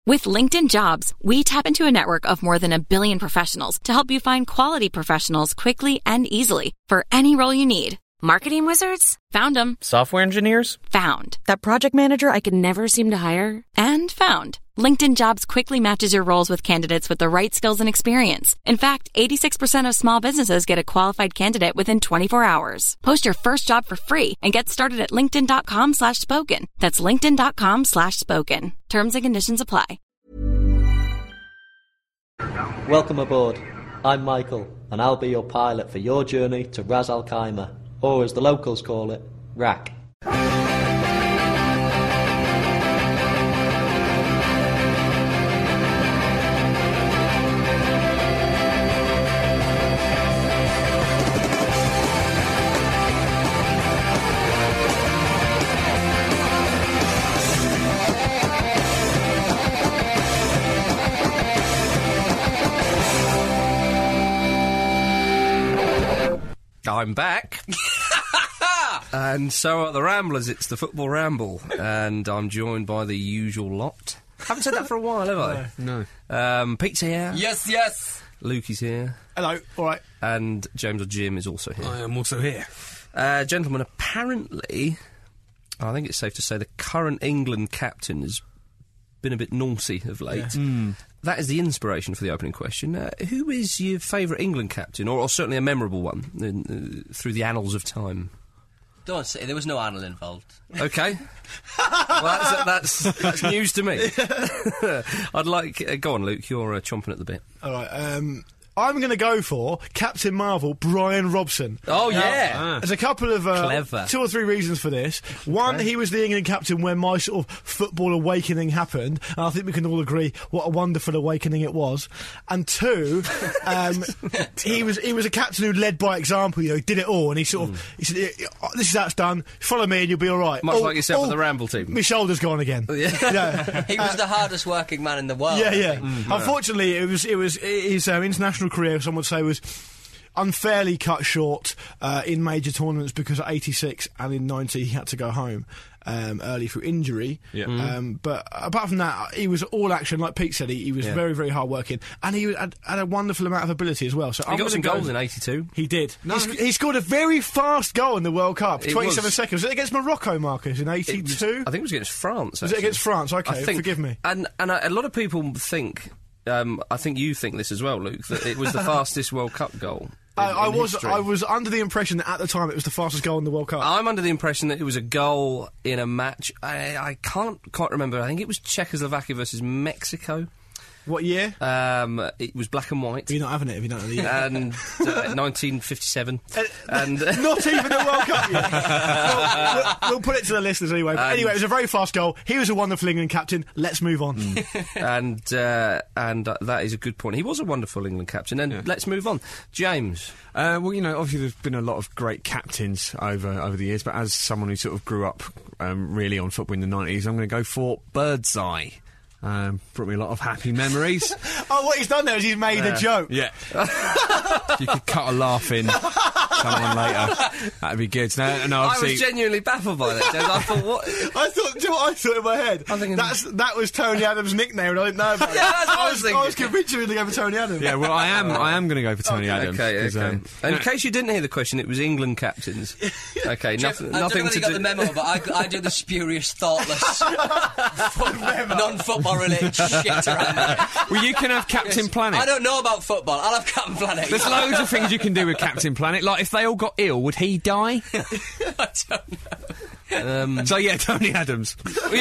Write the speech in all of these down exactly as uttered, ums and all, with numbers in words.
With LinkedIn Jobs, we tap into a network of more than a billion professionals to help you find quality professionals quickly and easily for any role you need. Marketing wizards? Found them. Software engineers? Found. That project manager I could never seem to hire? And found. LinkedIn Jobs quickly matches your roles with candidates with the right skills and experience. In fact, eighty-six percent of small businesses get a qualified candidate within twenty-four hours. Post your first job for free and get started at linkedin.com slash spoken. That's linkedin.com slash spoken. Terms and conditions apply. Welcome aboard. I'm Michael, and I'll be your pilot for your journey to Ras Al Khaimah, or as the locals call it, R A C. I'm back. And so are the Ramblers. It's the Football Ramble. And I'm joined by the usual lot. Haven't said that for a while, have I? No. Um, Pete's here. Yes, yes. Luke is here. Hello, all right. And James or Jim is also here. I am also here. Uh, gentlemen, apparently, I think it's safe to say the current England captain has been a bit naughty of late. Yeah. Mm. That is the inspiration for the opening question. Uh, who is your favourite England captain, or, or certainly a memorable one, in, uh, through the annals of time? Don't say, there was no Arnold involved. OK. Well, that's, that's, that's news to me. I'd like... Uh, go on, Luke, you're uh, chomping at the bit. All right, um... I'm going to go for Captain Marvel, Brian Robson. Oh, now, yeah. Ah. There's a couple of... Uh, Clever. Two or three reasons for this. One, okay. He was the England captain when my sort of football awakening happened, and I think we can all agree what a wonderful awakening it was. And two, um, he was he was a captain who led by example, you know, he did it all, and he sort of... Mm. He said, this is how it's done, follow me and you'll be all right. Much all, like yourself all, at the Ramble team. My shoulder's gone again. Yeah. yeah. He was uh, the hardest working man in the world. Yeah, yeah. Mm, Unfortunately, yeah. it was, it was his um, international career, some would say, was unfairly cut short uh, in major tournaments because at eighty-six and in ninety he had to go home um, early through injury. Yeah. Mm. Um, but apart from that, he was all action. Like Pete said, he, he was yeah. very, very hard working, and he had, had a wonderful amount of ability as well. So he I'm got some go goals in eighty-two. He did. No, he, he scored a very fast goal in the World Cup, it twenty-seven was, seconds. Was it against Morocco, Marcus, in eighty-two? I think it was against France. Actually. Was it against France? Okay, think, forgive me. And and a lot of people think. Um, I think you think this as well, Luke, that it was the fastest World Cup goal. In, I, I in was history. I was under the impression that at the time it was the fastest goal in the World Cup. I'm under the impression that it was a goal in a match. I, I can't quite remember. I think it was Czechoslovakia versus Mexico. What year? Um, it was black and white. You're not having it if you don't know the year. And uh, nineteen fifty-seven. Uh, and uh, not even the World Cup yet. well, we'll, we'll put it to the listeners anyway. But anyway, it was a very fast goal. He was a wonderful England captain. Let's move on. Mm. and uh, and uh, that is a good point. He was a wonderful England captain. And yeah. let's move on. James. Uh, well, you know, obviously there's been a lot of great captains over over the years, but as someone who sort of grew up um, really on football in the nineties, I'm going to go for Birdseye. Um, brought me a lot of happy memories. Oh, what he's done there is he's made uh, a joke. Yeah. You could cut a laugh in someone later. That'd be good. No, no, I was genuinely baffled by that, James. I thought, what? I thought, do you know what I thought in my head? I'm thinking, That's, that was Tony Adams' nickname, and I didn't know about it. Yeah, that's what I was thinking. I was convinced you were going to go for Tony Adams. Yeah, well, I am I am going to go for Tony okay, Adams. Okay, okay. Um, and in no. case you didn't hear the question, it was England captains. Okay, Jeff, nothing, I nothing don't know to if you do... got the memo, but I, I do the spurious, thoughtless, non-football related shit around there. Well, you can have Captain yes. Planet. I don't know about football. I'll have Captain Planet. There's loads of things you can do with Captain Planet. Like, if they all got ill, would he die? I don't know. Um, so, yeah, Tony Adams.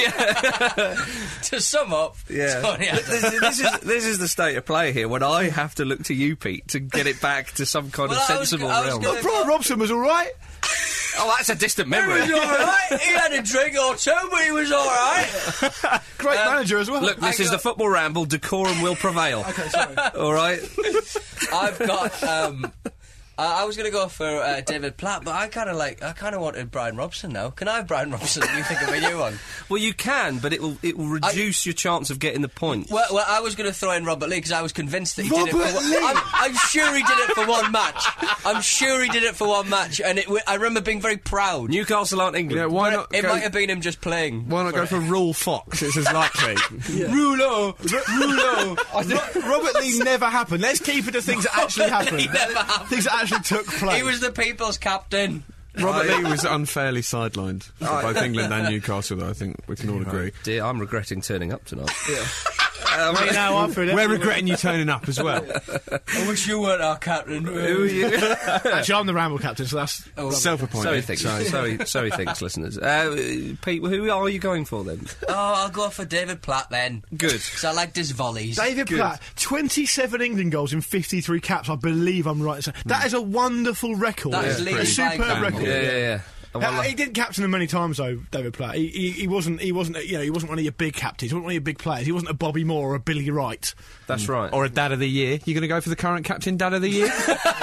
Yeah. To sum up, yeah. Tony Adams. This, this, is, this is the state of play here, when I have to look to you, Pete, to get it back to some kind well, of sensible I was, realm. I was But Brian Robson was all right. Oh, that's a distant memory. He was all right. He had a drink or two, but he was all right. Great um, manager as well. Look, this I is got... the Football Ramble. Decorum will prevail. Okay, sorry. All right. I've got um, Uh, I was going to go for uh, David Platt, but I kind of like. I kind of wanted Brian Robson now. Can I have Brian Robson? You think of a new one? Well, you can, but it will it will reduce I, your chance of getting the points. Well, well I was going to throw in Robert Lee because I was convinced that he Robert did it for one. Lee. I'm, I'm sure he did it for one match. I'm sure he did it for one match, and it, I remember being very proud. Newcastle aren't England. Yeah, why But not? It go, might have been him just playing. Why not for go it. for Rule Fox? It's as likely. Rulo, Rulo. Ro- Robert Lee never happened. Let's keep it to things that actually happened. He never happened. Things that actually took place. He was the people's captain. Robert Lee was unfairly sidelined for both England and Newcastle, though. I think we can all agree. Dear, I'm regretting turning up tonight. I mean, now I feel We're regretting you turning up as well. I wish you weren't our captain. Who are you? Actually, I'm the Ramble captain, so that's Oh, Self-appointed. So he thinks. So, so he thinks, listeners. Uh, Pete, who are you going for then? Oh, I'll go for David Platt then. Good. Because I liked his volleys. David Platt. twenty-seven England goals in fifty-three caps. I believe I'm right. That is a wonderful record. That is a leading superb by record. Yeah, yeah, yeah. Uh, he didn't captain him many times though, David Platt. He, he, he wasn't. He wasn't. You know, he wasn't one of your big captains. He wasn't one of your big players. He wasn't a Bobby Moore or a Billy Wright. That's right. Or a Dad of the Year. You going to go for the current captain, Dad of the Year?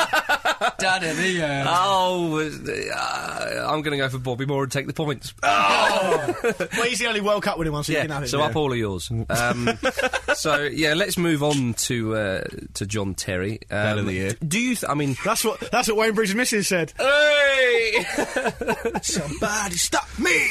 Dad of the year. Oh, uh, I'm going to go for Bobby Moore and take the points. Well, he's the only World Cup winning one, so you can have Yeah, it. so yeah. up all of yours. Um, so yeah, let's move on to uh, to John Terry. Um, Dad of the Year. Do you? Th- I mean, That's what. That's what Wayne Bridges' missus said. hey, Somebody stop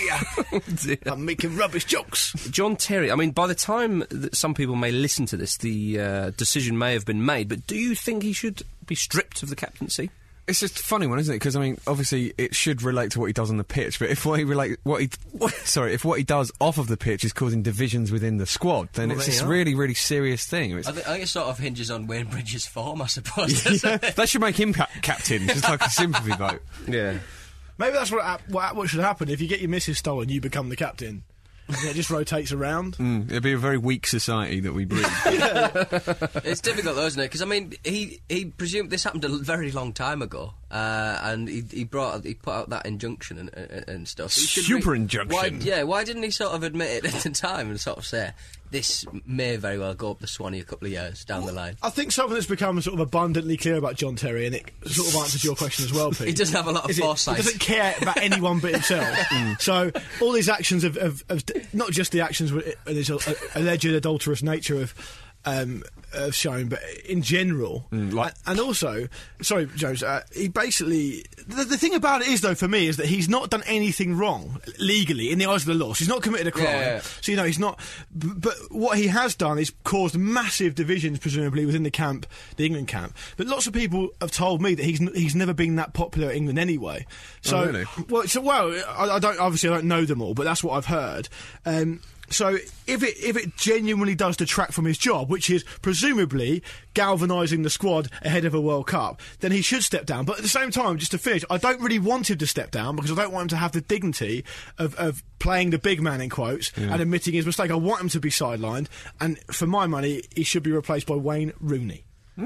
me! I'm making rubbish jokes. John Terry. I mean, by the time that some people may listen to this, the uh, decision may have been made. But do you think he should be stripped of the captaincy? It's just a funny one, isn't it? Because I mean, obviously, it should relate to what he does on the pitch. But if what he relate, what he, sorry, if what he does off of the pitch is causing divisions within the squad, then Well, it's there this you are. really, really serious thing. It's, I think, I think it sort of hinges on Wayne Bridges' form, I suppose. doesn't yeah, it? that should make him ca- captain, just like a sympathy vote. Yeah. Maybe that's what hap- what, what should happen. If you get your missus stolen, you become the captain. Yeah, it just rotates around. Mm, it'd be a very weak society that we breed. It's difficult though, isn't it? Because I mean, he he presumed this happened a l- very long time ago, uh, and he he brought he put out that injunction and and, and stuff. He should Super re- injunction. Why, yeah, why didn't he sort of admit it at the time and sort of say this may very well go up the Swanee a couple of years down the line? I think something that's become sort of abundantly clear about John Terry, and it sort of answers your question as well, Pete. He doesn't have a lot of is it- foresight. He doesn't care about anyone but himself. So all his actions of, of, of not just the actions with with his uh, alleged adulterous nature of. Um, have shown, but in general, Mm, like- and, and also, sorry, Jones, uh, he basically the, the thing about it is, though, for me, is that he's not done anything wrong legally in the eyes of the law. So he's not committed a crime. Yeah, yeah. So you know, he's not. B- but what he has done is caused massive divisions, presumably within the camp, the England camp. But lots of people have told me that he's n- he's never been that popular at England anyway. So, Oh, really? well, so well, I, I don't obviously I don't know them all, but that's what I've heard. Um, So if it if it genuinely does detract from his job, which is presumably galvanising the squad ahead of a World Cup, then he should step down. But at the same time, just to finish, I don't really want him to step down because I don't want him to have the dignity of, of playing the big man in quotes and admitting his mistake. I want him to be sidelined, and for my money, he should be replaced by Wayne Rooney.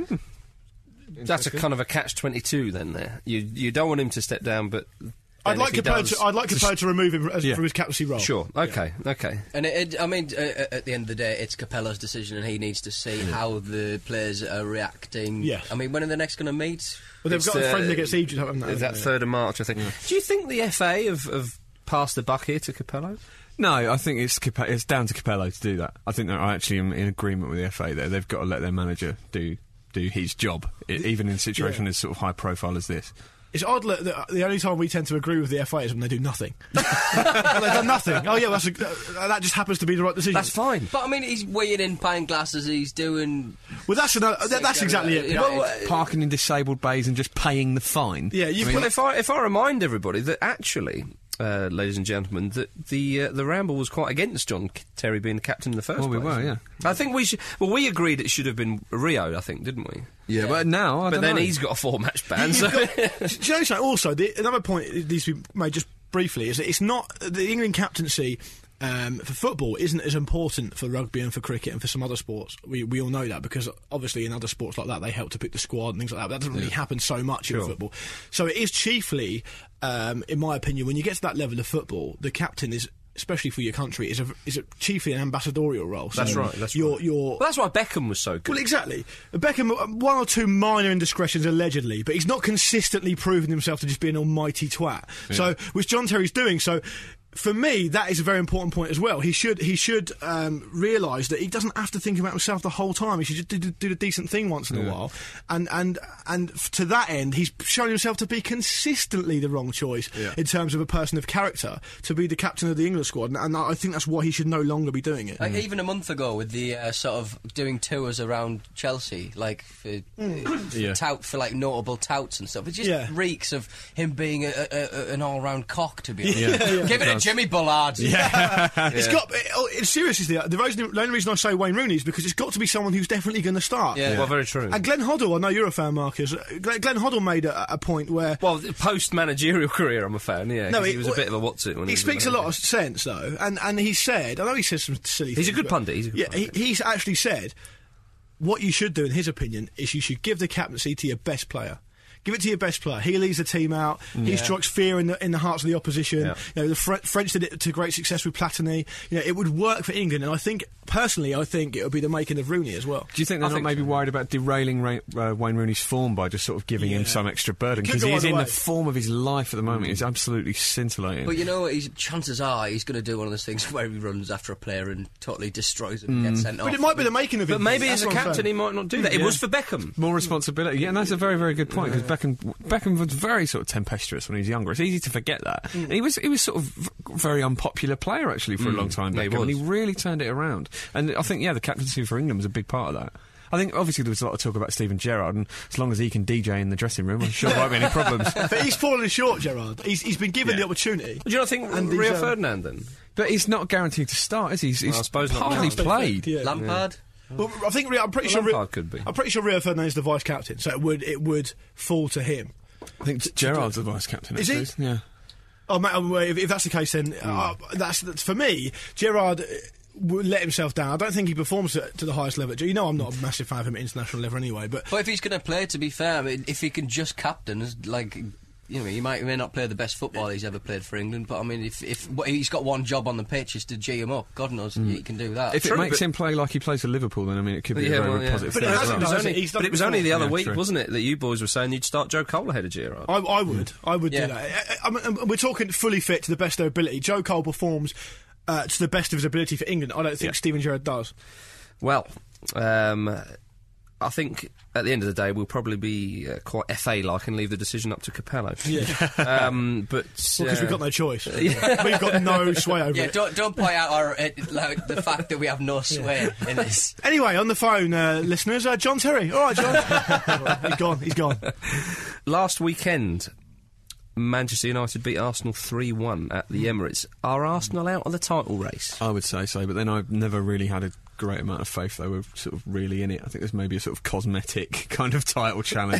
That's a kind of a catch twenty-two then. There, you you don't want him to step down, but I'd then like if he Capello does- to, I'd like Capello to remove him as, Yeah. from his captaincy role. Sure. Okay. Okay. And it, it, I mean, uh, uh, at the end of the day, it's Capello's decision, and he needs to see how the players are reacting. Yeah. I mean, when are they next going to meet? Well, they've It's, got a uh, friendly against Egypt, haven't they? Is that third of March? I think. Do you think the F A have, have passed the buck here to Capello? No, I think it's Cape- it's down to Capello to do that. I think that I actually am in agreement with the F A there. They've got to let their manager do do his job, I- even in a situation Yeah. as sort of high profile as this. It's odd that the, the only time we tend to agree with the F A is when they do nothing. They've done nothing. Oh yeah, that's a, uh, that just happens to be the right decision. That's fine. But I mean, he's weighing in pint glasses. He's doing. Well, that's another, that, that's exactly it. Yeah, Well, it's- Parking in disabled bays and just paying the fine. yeah, you've Well, got. if I if I remind everybody that actually, uh, ladies and gentlemen, that the uh, the Ramble was quite against John K- Terry being the captain in the first Well, we place. were, yeah. I think we should. Well, we agreed it should have been Rio. I think, didn't we? Yeah, but now, I but don't then know. he's got a four match ban. You've So got- do you know something? Also, the, another point that needs to be made just briefly is that it's not the England captaincy. Um, for football isn't as important for rugby and for cricket and for some other sports. We we all know that because obviously in other sports like that they help to pick the squad and things like that. But that doesn't really happen so much in football. So it is chiefly, um, in my opinion, when you get to that level of football, the captain is especially for your country, is a is a chiefly an ambassadorial role. So That's right. That's you're, right. You're, Well, that's why Beckham was so good. well, exactly. Beckham, uh, one or two minor indiscretions allegedly, but he's not consistently proven himself to just be an almighty twat. Yeah. So, which John Terry's doing. So, for me, that is a very important point as well. He should he should um, realise that he doesn't have to think about himself the whole time. He should just do, do, do a decent thing once in Yeah. a while. And and and f- to that end, he's shown himself to be consistently the wrong choice Yeah. in terms of a person of character to be the captain of the England squad. And, and I think that's why he should no longer be doing it. Like even a month ago, with the uh, sort of doing tours around Chelsea, like for, uh, for Yeah. tout for like notable touts and stuff, it just Yeah. reeks of him being a, a, a, an all-round cock. To be honest, Yeah. Yeah, give it a Jimmy Bullard. It's got. It, oh, it's seriously the, the, reason, the only reason I say Wayne Rooney is because it's got to be someone who's definitely going to start. Yeah. Well, very true. And Glenn Hoddle, I know you're a fan, Marcus. uh, Glenn, Glenn Hoddle made a, a point where. Well, post-managerial career, I'm a fan, yeah. No, 'cause he, he- was a well, bit of a what's it when He was speaks a manager. lot of sense, though, and and he said, I know he says some silly things. He's a good but- pundit, he's a good yeah, pundit. He, he's actually said what you should do, in his opinion, is you should give the captaincy to your best player. Give it to your best player. He leads the team out. He strikes fear in the in the hearts of the opposition. Yeah. You know, the Fre- French did it to great success with Platini. You know, it would work for England, and I think personally, I think it would be the making of Rooney as well. Do you think they're I not think maybe so. worried about derailing Ray, uh, Wayne Rooney's form by just sort of giving him Yeah. some extra burden? Could Because go he is either in way. the form of his life at the moment. He's absolutely scintillating. But you know what? He's, chances are he's going to do one of those things where he runs after a player and totally destroys him and gets sent off. But it might be the making of But him. maybe That's as a what I'm captain, he saying. might not do that. It Yeah. was for Beckham. More responsibility, yeah, and that's a very, very good point because Beckham, Beckham was very sort of tempestuous when he was younger. It's easy to forget that. And he was, he was sort of v- very unpopular player actually for a long time. Yeah, he Beckham, and he was. really turned it around. And I think, yeah, the captaincy for England was a big part of that. I think obviously there was a lot of talk about Steven Gerrard, and as long as he can D J in the dressing room, I'm sure there won't be any problems. But he's fallen short, Gerrard. He's, he's been given Yeah. the opportunity. Do you not think And he's, Rio um, Ferdinand then? But he's not guaranteed to start, is he? He's, he's Well, I suppose not. hardly Can't be played. fit, yeah. Lampard. Well, I think Rio- I'm pretty Well, sure. Rio- Lampard could be. I'm pretty sure Rio Ferdinand is the vice captain, so it would it would fall to him. I think Gerrard's the vice captain. Is he? actually. Yeah. Oh, mate, well, if, if that's the case, then uh, that's, that's for me. Gerrard uh, would let himself down. I don't think he performs to, to the highest level. You know, I'm not a massive fan of him at international level anyway. But But if he's going to play, to be fair, I mean, if he can just captain, as like. You know, he might he may not play the best football he's ever played for England, but I mean, if if what, he's got one job on the pitch is to G him up, God knows he can do that. If True, it makes but- him play like he plays for Liverpool, then I mean it could be Yeah, a very well, yeah. positive But thing. it as hasn't well. done. It was only, He's done but it was before. only the other Yeah, week, true. wasn't it, that you boys were saying you'd start Joe Cole ahead of Gerrard. I, I would, I would Yeah. do that. I, I, I mean, we're talking fully fit to the best of their ability. Joe Cole performs uh, to the best of his ability for England. I don't think Yeah. Steven Gerrard does. Well, um, I think at the end of the day we'll probably be uh, quite F A-like and leave the decision up to Capello. Yeah, um, but because uh, we've got no choice. We've got no sway over yeah, it. don't don't point out our uh, like, the fact that we have no sway in this. Anyway, on the phone, uh, listeners, uh, John Terry. All right, John. He's gone. He's gone. last weekend, Manchester United beat Arsenal three one at the Emirates. Are Arsenal out of the title race? I would say so, but then I've never really had a great amount of faith they were sort of really in it. I think there's maybe a sort of cosmetic kind of title challenge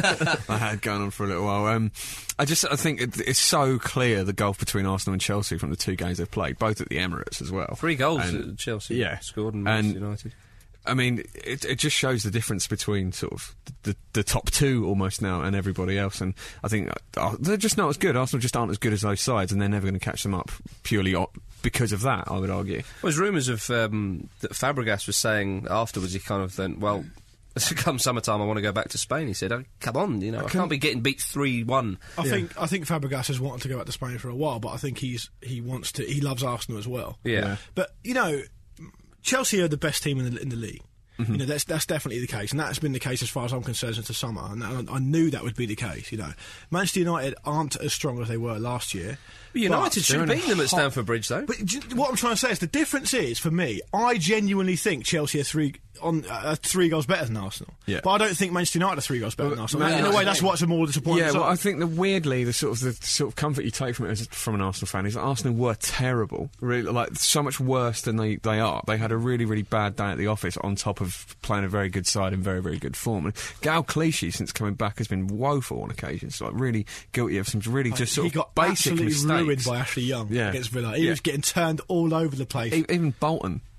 I had going on for a little while. Um, I just I think it, it's so clear the gulf between Arsenal and Chelsea from the two games they've played, both at the Emirates as well. Three goals And- at Chelsea yeah. scored and And- Manchester United. I mean, it, it just shows the difference between sort of the, the top two almost now and everybody else. And I think uh, they're just not as good. Arsenal just aren't as good as those sides, and they're never going to catch them up purely o- because of that, I would argue. Well, there's rumours of um, that Fabregas was saying afterwards. He kind of then, well, come summertime, I want to go back to Spain. He said, oh, "Come on, you know, I, can't be getting beat three one." I think I think Fabregas has wanted to go back to Spain for a while, but I think he's he wants to. He loves Arsenal as well. Yeah. Yeah. But you know, Chelsea are the best team in the in the league. You know, that's that's definitely the case, and that's been the case as far as I'm concerned since the summer. And I, I knew that would be the case. You know, Manchester United aren't as strong as they were last year. United but should have they're in a beaten them at hot- Stamford Bridge, though. But do you- what I'm trying to say is the difference is for me. I genuinely think Chelsea are three on uh, three goals better than Arsenal. Yeah. But I don't think Manchester United are three goals better than Arsenal. Man- in a way, that's what's a more disappointing. Yeah, well, result. I think the weirdly the sort of the sort of comfort you take from it as from an Arsenal fan is that Arsenal were terrible, really, like so much worse than they, they are. They had a really really bad day at the office on top of playing a very good side in very very good form. And Gal Clichy, since coming back, has been woeful on occasions, like really guilty of some really just sort he of got basic absolutely mistakes. ruined by Ashley Young Yeah. against Villa. He Yeah. was getting turned all over the place. E- Even Bolton,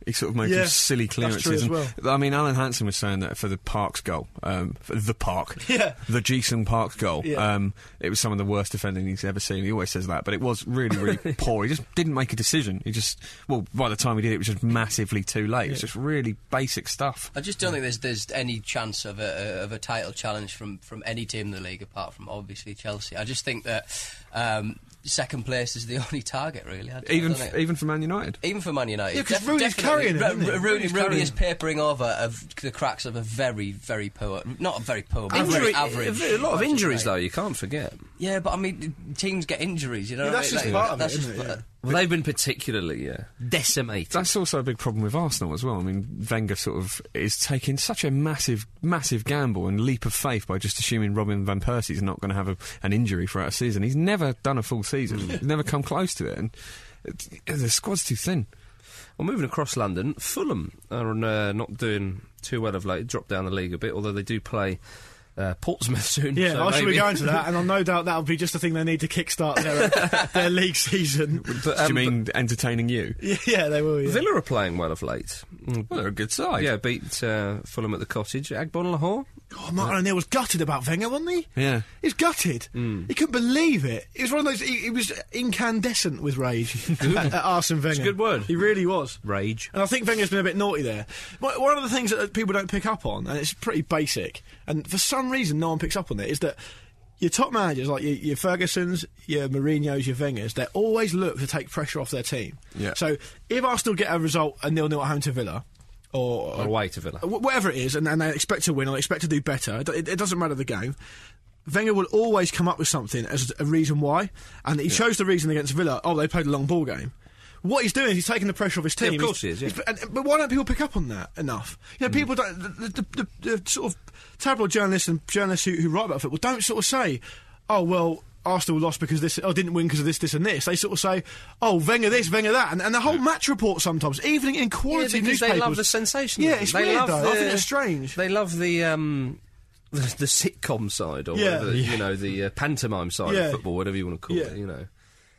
He sort of made Yeah, some silly that's true clearances. as well. And, I mean, Alan Hansen was saying that for the Parks goal, um, for the Park, Yeah. the Ji-sung Park goal, Yeah. um, it was some of the worst defending he's ever seen. He always says that, but it was really, really poor. He just didn't make a decision. He just, well, by the time he did, it was just massively too late. It's just really basic stuff. I just don't think there's there's any chance of a of a title challenge from, from any team in the league apart from obviously Chelsea. I just think that um, second place is the only target, really. I, Even I don't f- think- even for Man United. even for Man United. Yeah, 'cause Def- Rooney's definitely. carrying it, Ro- isn't he? Ro- Rooney, Rooney's Rooney carrying is it. papering over of the cracks of a very, very poor, not very poor, but Injury, very average. a lot of Manchester injuries, United. though, you can't forget. Yeah, but I mean, teams get injuries, you know. Yeah, what I that's mean? just Like, part of it, that's isn't just it? part- Yeah. Well, they've been particularly uh, decimated. That's also a big problem with Arsenal as well. I mean, Wenger sort of is taking such a massive, massive gamble and leap of faith by just assuming Robin van Persie's not going to have a, an injury throughout a season. He's never done a full season. He's never come close to it, and it, the squad's too thin. Well, moving across London, Fulham are uh, not doing too well of late. Dropped down the league a bit, although they do play uh, Portsmouth soon. Yeah, so I should maybe. be going to that, and I've no doubt that'll be just the thing they need to kickstart their, their league season. But, Do um, you mean entertaining you? Yeah, yeah, they will. Yeah. Villa are playing well of late. Mm, Well, they're a good side. Yeah, beat uh, Fulham at the Cottage. Agbon Lahore. Oh, Martin O'Neill was gutted about Wenger, wasn't he? Yeah. He was gutted. He couldn't believe it. It was one of those. He, he was incandescent with rage at, at Arsene Wenger. It's a good word. He really was. Rage. And I think Wenger's been a bit naughty there. One one of the things that people don't pick up on, and it's pretty basic, and for some reason no one picks up on it, is that your top managers, like your, your Fergusons, your Mourinho's, your Wengers, they always look to take pressure off their team. Yeah. So if Arsenal get a result, a nil-nil at home to Villa, or, Or away to Villa. wh- whatever it is, and, and they expect to win or expect to do better, it, it, it doesn't matter the game. Wenger will always come up with something as a reason why, and he chose the reason against Villa. Oh, they played a long ball game. What he's doing is he's taking the pressure off his Yeah, team. of course He's- he is, yeah. he's- and- but why don't people pick up on that enough? You know, people don't. The, the, the, the sort of tabloid journalists and journalists who, who write about football don't sort of say, "Oh well, Arsenal lost because this, oh didn't win because of this, this, and this." They sort of say, "Oh, Wenger this, Wenger that," and, and the whole match report sometimes, even in quality Yeah, because newspapers, they love the sensation. Yeah, it's they weird love though. The, I think it's strange. They love the um, the, the sitcom side, or Yeah. whatever, Yeah. you know, the uh, pantomime side Yeah. of football, whatever you want to call Yeah. it. You know.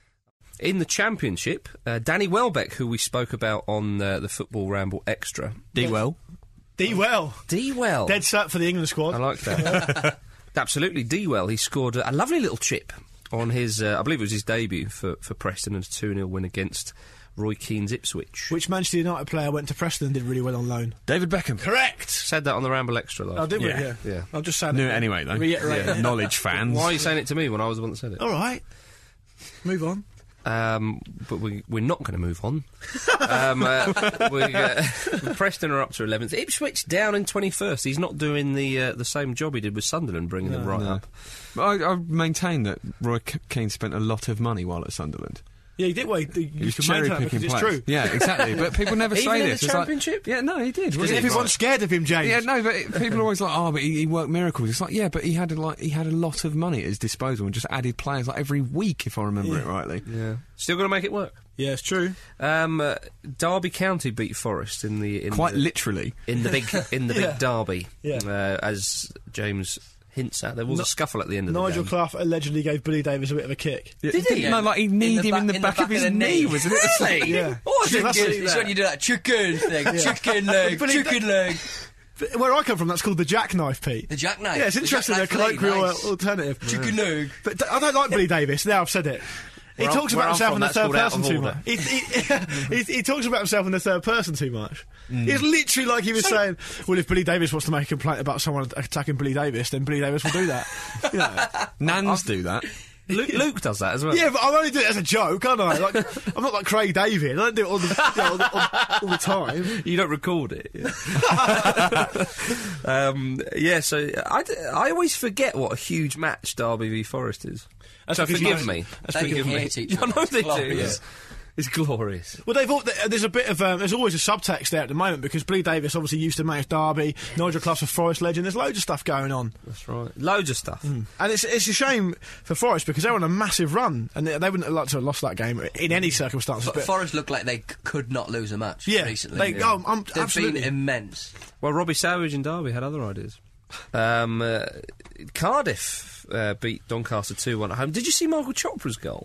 In the Championship, uh, Danny Welbeck, who we spoke about on uh, the Football Ramble Extra. D-Well. D well, D-Well. dead set for the England squad. I like that. Absolutely, D-Well. He scored a, a lovely little chip on his, uh, I believe it was his debut for, for Preston, and a two nil win against Roy Keane's Ipswich. Which Manchester United player went to Preston and did really well on loan? David Beckham. Correct. Said that on the Ramble Extra last Oh, did we? Yeah. Yeah. Yeah. I'm just saying. Knew it it anyway, though. Reiterate. Yeah, knowledge fans. Why are you saying it to me when I was the one that said it? All right. Move on. Um, but we, we're not going to move on. um, uh, we, uh, Preston are up to eleventh. Ipswich down in twenty-first. He's not doing the uh, the same job he did with Sunderland, bringing them right no. up. I, I maintain that Roy K- Keane spent a lot of money while at Sunderland. Yeah, he did. Well, he, he He was used to cherry maintain that picking because it's players. true. Yeah, exactly. But people never Even say in this. the It's like- Championship? yeah, no, he did. Because He was everyone's scared of him, James. Yeah, no, but it- people are always like, oh, but he, he worked miracles. It's like, yeah, but he had a, like he had a lot of money at his disposal and just added players like every week, if I remember Yeah. it rightly. Yeah, still going to make it work. Yeah, it's true. Um, uh, Derby County beat Forest in the in Quite the, literally. in the big in the Yeah. big derby. Yeah. Uh, as James hints at, there was No- a scuffle at the end of Nigel the game. Clough allegedly gave Billy Davis a bit of a kick. Did he? No, like he In kneed the him in back- the back, of his the knee, wasn't it? Really? Yeah. Oh, I Should think I it's, see it's that? when you do that chicken thing. Chicken leg, But he- chicken leg. But where I come from, that's called the jackknife, Pete. The jackknife. Yeah, it's The interesting. A jackknife leg, colloquial nice. uh, alternative. Chicken leg. But d- I don't like Billy Davis. Now I've said it. He Where talks I'm- where about himself I'm in the from, third that's person called too out much. of He, he, he, he talks about himself in the third person too much. It's literally like he was saying, "Well, if Billy Davis wants to make a complaint about someone attacking Billy Davis, then Billy Davis will do that." You know. Nans do that. Luke, Luke does that as well. Yeah, but I only do it as a joke, aren't I? Like, I'm not like Craig David. I don't do it all the, you know, all the, all, all the time. You don't record it. um, yeah, so I, d- I always forget what a huge match Derby v Forest is. That's so because forgive most- me. They Forgive me. hate each I other. know It's they do. glorious. Yeah. It's glorious. Well, they've all, there's a bit of um, there's always a subtext there at the moment because Billy Davis obviously used to manage Derby, Nigel Clough's a Forest legend. There's loads of stuff going on, That's right. Loads of stuff. and it's it's a shame for Forest because they're on a massive run and they, they wouldn't have liked to have lost that game in any circumstances. But But Forest looked like they c- could not lose a match Yeah, recently. they- oh, um, They've absolutely. been immense. Well, Robbie Savage in Derby had other ideas. Um, uh, Cardiff uh, beat Doncaster two one at home. Did you see Michael Chopra's goal?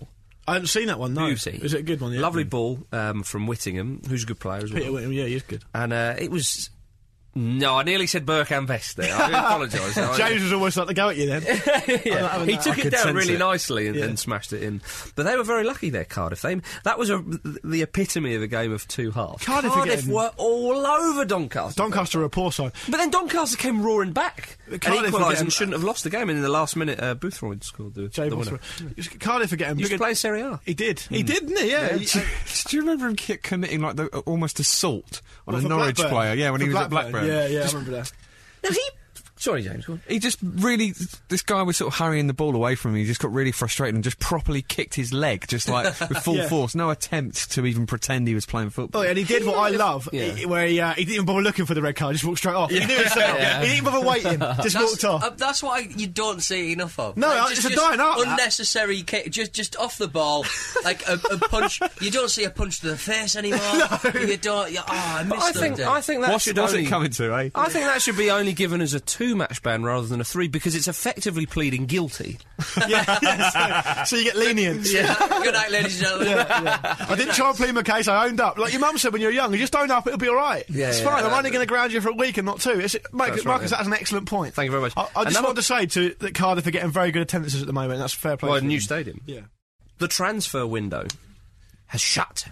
I haven't seen that one, no. Beauty. Is it a good one? Yeah. Lovely ball um, from Whittingham, who's a good player as well. Peter Whittingham, yeah, he's good. And uh, it was... No, I nearly said Burkham Vest there. I apologise. James was almost like to go at you then. Yeah. He took I it could down sense really it. nicely and, Yeah. and smashed it in. But they were very lucky there, Cardiff. They, that was a, the epitome of a game of two halves. Cardiff are Cardiff getting- were all over Doncaster. Doncaster are a poor side. But then Doncaster came roaring back and Cardiff were equalised getting- and shouldn't have lost the game. And in the last minute, uh, Boothroyd scored the, Jay the Moss winner. were- Cardiff are getting He used to bigger. play Serie A. He did. He did, didn't he? Yeah. He- Do, do you remember him ki- committing like the, uh, almost assault on What, a for Norwich Blackburn? player? Yeah, when For he was at Blackburn. Yeah, yeah, I remember that. Now, he... Sorry, James. Go on. He just really, this guy was sort of hurrying the ball away from him. He just got really frustrated and just properly kicked his leg, just like with full Yeah. force. No attempt to even pretend he was playing football. Oh, and he did what I love, Yeah. he- where he, uh, he didn't even bother looking for the red card, just walked straight off. He knew himself. Yeah. He didn't bother waiting, just That's, walked off. uh, that's what I, you don't see enough of. No, Like, it's just, a just dying art, that. unnecessary kick, just just off the ball, like a, a punch. You don't see a punch to the face anymore. You don't. You, oh, I But missed I them think, days. I think that What's, should what's only... it coming to, eh? I think that should be only given as a two-match ban rather than a three, because it's effectively pleading guilty. yeah, yeah, so, so you get lenient. Good night, ladies and gentlemen. I didn't try and plead my case, I owned up. Like your mum said when you were young, you just own up, it'll be alright. Yeah, it's yeah, fine, I'm yeah. only going to ground you for a week and not two. It's, Mike, That's Marcus, right, yeah. that's an excellent point. Thank you very much. I, I just Another- want to say to that Cardiff are getting very good attendances at the moment, and that's a fair play. Well, a to new them. stadium. Yeah. The transfer window has shut.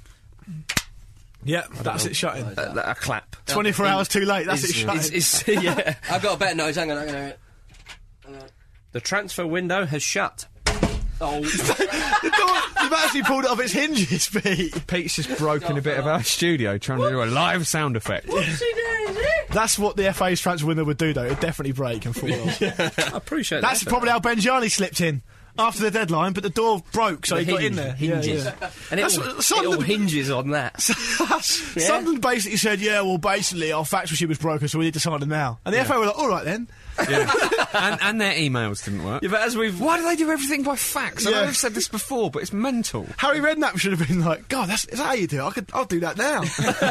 Yeah, that's it shutting. Uh, a clap. twenty-four hours too late, that's it Is- shutting. is- is- yeah. I've got a better noise. Hang on, hang on. The transfer window has shut. Oh, The door- You've actually pulled it off its hinges, Pete. Pete's just broken a bit of our studio trying to do a live sound effect. That's what the F A's transfer window would do, though. It'd definitely break and fall off. I appreciate That's that. probably how Benjani slipped in after the deadline, but the door broke, so The he got in hinge- there. Hinges. Yeah, yeah. And it That's all, what- it all Sunderland- hinges on that. Sunderland basically said, yeah, well, basically, our fax machine was broken, so we need to sign them now. And the F A were like, all right then. Yeah. and, and their emails didn't work. Yeah, but as we've... Why do they do everything by fax? I know Yeah. I've said this before, but it's mental. Harry Redknapp should have been like, God, that's, is that how you do it? I could, I'll do that now.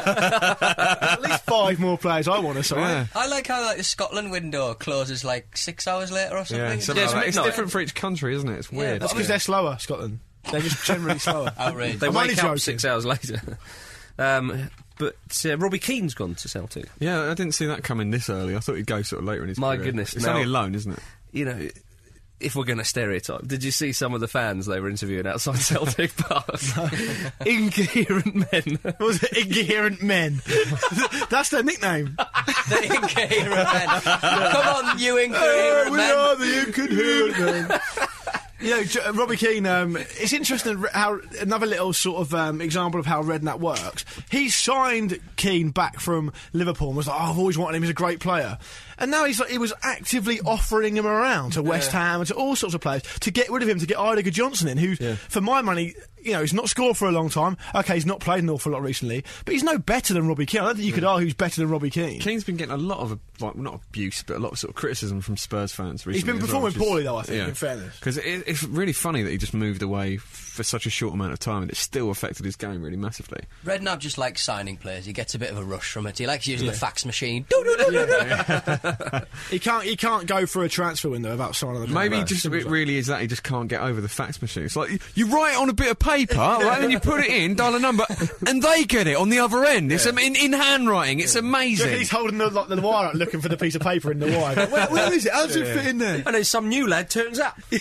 At least five more players I want to sign. Yeah. I like how like the Scotland window closes like six hours later or something. Yeah, It's something Yeah, like it's that. It's midnight. different for each country, isn't it? It's weird. That's because they're slower, Scotland. They're just generally slower. outrageous. They I'm wake only up joking. six hours later. um, but uh, Robbie Keane's gone to Celtic. Yeah, I didn't see that coming this early. I thought he'd go sort of later in his My career. goodness, It's now- only a loan, isn't it? You know, if we're going to stereotype, did you see some of the fans they were interviewing outside Celtic Park? Incoherent men. What was it? Incoherent men. That's their nickname. The incoherent men. Come on, you incoherent we men. are the incoherent men. You know, J- Robbie Keane, um, it's interesting how another little sort of um, example of how Redknapp works. He signed Keane back from Liverpool and was like, oh, I've always wanted him, he's a great player. And now he's like, he was actively offering him around to West Ham and to all sorts of players to get rid of him, to get Idiger Johnson in, who, for my money, you know, he's not scored for a long time. Okay, he's not played an awful lot recently, but he's no better than Robbie Keane. I don't think you could argue he's better than Robbie Keane. Keane's been getting a lot of, like, not abuse, but a lot of sort of criticism from Spurs fans recently. He's been as well, performing which is- poorly, though, I think, in fairness. Because it, it's really funny that he just moved away for such a short amount of time and it still affected his game really massively. Redknapp just likes signing players. He gets a bit of a rush from it. He likes using the fax machine. He can't, he can't go through a transfer window without signing the Maybe contract. just Simple it as that. really is that he just can't get over the fax machine. It's like you, you write it on a bit of paper, right, and you put it in, dial a number, and they get it on the other end. It's um, in, in handwriting. It's Yeah, amazing. he's holding the, like, the wire up looking for the piece of paper in the wire. Like, where, where is it? How does it fit in there? And then some new lad turns up. You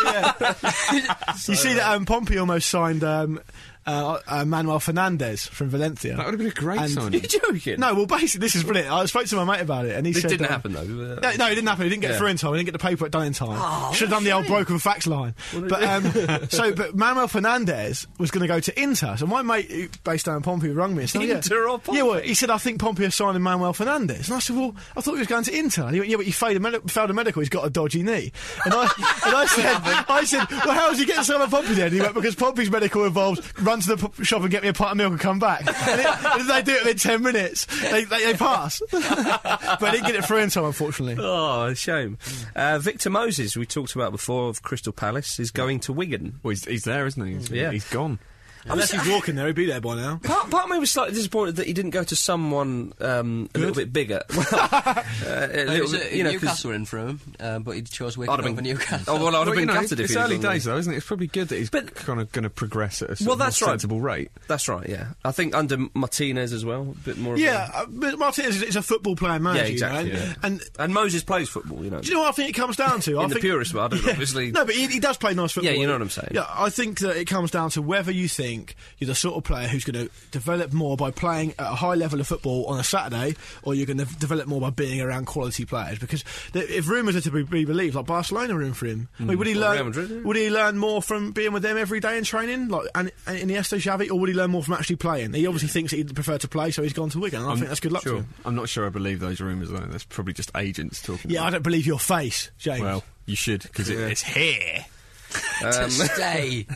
see that um, Pompey almost signed um, uh, uh, Manuel Fernandes from Valencia. That would have been a great And- signing. You're joking? No, well, basically, this is brilliant. I spoke to my mate about it, and he This said didn't um, happen, though. Uh, No, no, it didn't happen. He didn't get Yeah. through in time. He didn't get the paperwork done in time. Should have done the old broken fax line. But um, so, but Manuel Fernandes was going to go to Inter. So my mate, who- based down in Pompey, rung me and said, oh, yeah. Inter or Pompey? Yeah, well, he said, I think Pompey are signing Manuel Fernandes. And I said, well, I thought he was going to Inter. And he went, yeah, but he failed a, med- failed a medical. He's got a dodgy knee. And I, and I said, I said, well, how is he getting someone Pompey then? And he went, because Pompey's medical involves run to the p- shop and get me a pint of milk and come back. And, it, and if they do it within ten minutes, they, they, they pass. But I didn't get it through in time, unfortunately. Oh, a shame. Uh, Victor Moses, we talked about before, of Crystal Palace, is going to Wigan. Well, he's, he's there, isn't he? He's, Yeah. he's gone. Unless he's walking there, he'd be there by now. Part, part of me was slightly disappointed that he didn't go to someone um, a little bit bigger. Well, uh, a Well, little was, bit, uh, you know, Newcastle were in for him, uh, but he chose Wigan I'd have over been- Newcastle. Oh, well, I'd have Well, been you know, gutted if it's he was early on there. days, though, isn't it? It's probably good that he's But- kind of going to progress at a sort Well, of more that's right. sensible rate. That's right, yeah. I think under Martinez as well, a bit more. Yeah, of uh, but Martinez is is a football player manager, Yeah, exactly, you know, yeah. and. a, and Moses plays football, you know. Do you know what I think it comes down to? I In the think, purest way, I don't know, obviously. No, but he, he does play nice football. Yeah, you know what I'm saying. Yeah, I think that it comes down to whether you think you're the sort of player who's going to develop more by playing at a high level of football on a Saturday, or you're going to develop more by being around quality players. Because th- if rumours are to be, be believed, like Barcelona are in for him, I mean, would he Or learn? Real Madrid, yeah. Would he learn more from being with them every day in training, like and, and Iniesta, Xavi, or would he learn more from actually playing? He obviously thinks that he'd prefer to play, so he's gone to Wigan. And I think that's good luck to Sure. him. I'm not sure I believe those rumours, though. That's probably just agents talking. Yeah, I don't believe your face, James. Well, you should, because it, it's here. to stay.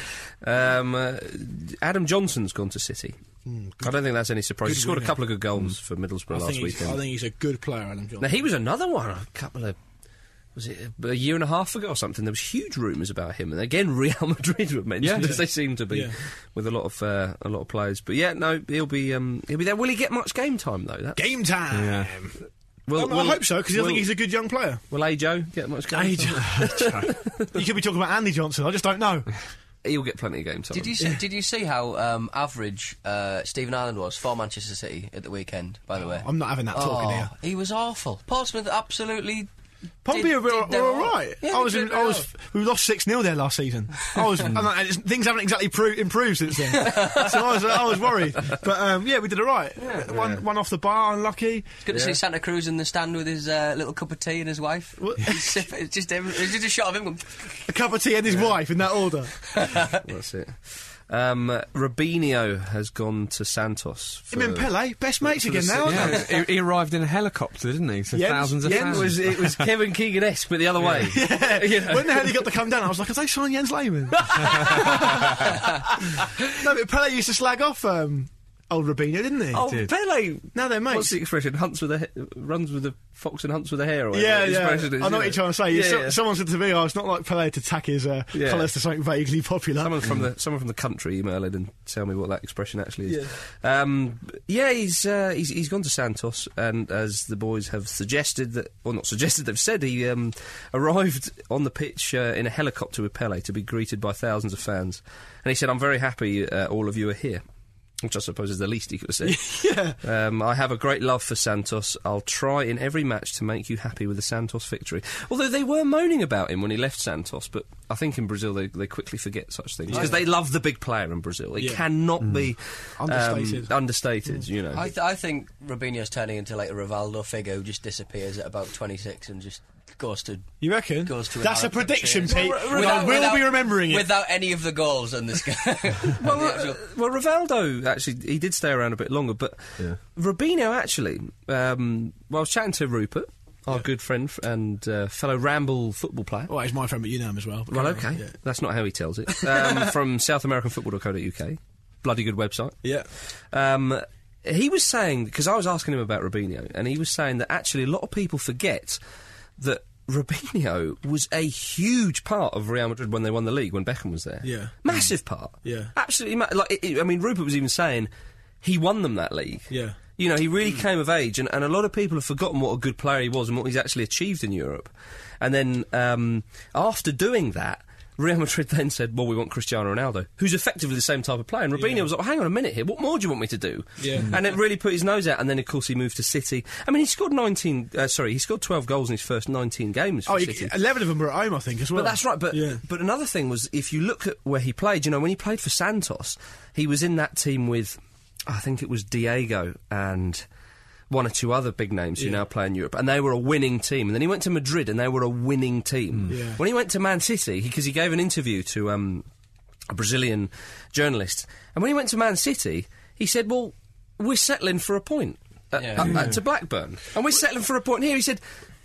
Um, uh, Adam Johnson's gone to City. I don't think that's any surprise. Good He scored winger. a couple of good goals for Middlesbrough I last think, he's, weekend. I think he's a good player, Adam Johnson. Now, he was another one a couple of... Was it a year and a half ago or something? There was huge rumours about him, and again, Real Madrid were mentioned, Yeah. as they seem to be Yeah. with a lot of uh, a lot of players. But yeah, no, he'll be um, he'll be there. Will he get much game time though? That's, Game time. Yeah. will, Um, I will- hope so, because I will- think he's a good young player. Will Ajo get much game time? You could be talking about Andy Johnson, I just don't know. He'll get plenty of game time. Did you see, did you see how um, average uh, Stephen Ireland was for Manchester City at the weekend? By the way, I'm not having that talking oh, here. he was awful. Portsmouth absolutely. Pompey did- were, were, did them were all. all right. Yeah, I they was, in, did I well. was, we lost six nil there last season. I was, I don't know, it's- things haven't exactly pro- improved since then. So I was, I was worried. But um, yeah, we did all right. One, one off the bar, unlucky. It's good to see Santa Cruz in the stand with his uh, little cup of tea and his wife. What? He's sip- it's just him, it's just a shot of him. Going, A cup of tea and his wife in that order. That's it. Um, Robinho has gone to Santos. Him and Pele, best mates for the again now, City- aren't they? Yeah, he, he arrived in a helicopter, didn't he? So Jens- thousands of Jens fans. It was, it was Kevin Keegan-esque, but the other way. Yeah. You know. When the hell he got to come down, I was like, have they signed Jens Lehmann? No, but Pele used to slag off um, old Robinho, didn't he? Oh, did. Pele! Now they're mates. What's the expression? Hunts with a he- runs with a fox and hunts with a hare. Or whatever Yeah, the yeah. expression is, I know what you're trying to say. Yeah, So- yeah. Someone said to me, "Oh, it's not like Pele to tack his uh, Yeah. colours to something vaguely popular." Someone from the someone from the country email in and tell me what that expression actually is. Yeah, um, yeah he's, uh, he's he's gone to Santos, and as the boys have suggested that, or not suggested, they've said he um, arrived on the pitch uh, in a helicopter with Pele to be greeted by thousands of fans, and he said, "I'm very happy uh, all of you are here." Which I suppose is the least he could have said. Yeah. Um, I have a great love for Santos. I'll try in every match to make you happy with the Santos victory. Although they were moaning about him when he left Santos, but I think in Brazil they, they quickly forget such things. Because they love the big player in Brazil. It Yeah. cannot be um, Understated. understated, you know. I, th- I think Robinho's turning into like a Rivaldo figure who just disappears at about twenty-six and just goes to. You reckon? Goes to That's a an Arab prediction, country. Pete. Well, and I will be remembering it. without any of the goals on this guy. well, The actual- well, Rivaldo, actually, he did stay around a bit longer, but Robinho, actually, um, well, I was chatting to Rupert, our good friend f- and uh, fellow Ramble football player. Well, he's my friend, but you know him as well. Well, Carry okay. on. Yeah. That's not how he tells it. Um, from south american football dot co dot U K. Bloody good website. Yeah. Um, he was saying, because I was asking him about Robinho, and he was saying that actually a lot of people forget that Robinho was a huge part of Real Madrid when they won the league, when Beckham was there. Yeah. Massive part. Yeah. Absolutely. Ma- like, it, it- I mean, Rupert was even saying he won them that league. Yeah. You know, he really came of age, and, and a lot of people have forgotten what a good player he was and what he's actually achieved in Europe. And then, um, after doing that, Real Madrid then said, well, we want Cristiano Ronaldo, who's effectively the same type of player. And Robinho Yeah. was like, hang on a minute here, what more do you want me to do? Yeah. And it really put his nose out, and then, of course, he moved to City. I mean, he scored nineteen, uh, sorry, he scored twelve goals in his first nineteen games for Oh, City. he, eleven of them were at home, I think, as well. But that's right. But yeah. but another thing was, if you look at where he played, you know, when he played for Santos, he was in that team with, I think it was Diego and one or two other big names who Yeah. now play in Europe, and they were a winning team. And then he went to Madrid, and they were a winning team. Yeah. When he went to Man City, because he, he gave an interview to um, a Brazilian journalist, and when he went to Man City, he said, "Well, we're settling for a point." Uh, Yeah. uh, uh, to Blackburn, and we're settling for a point here. He said,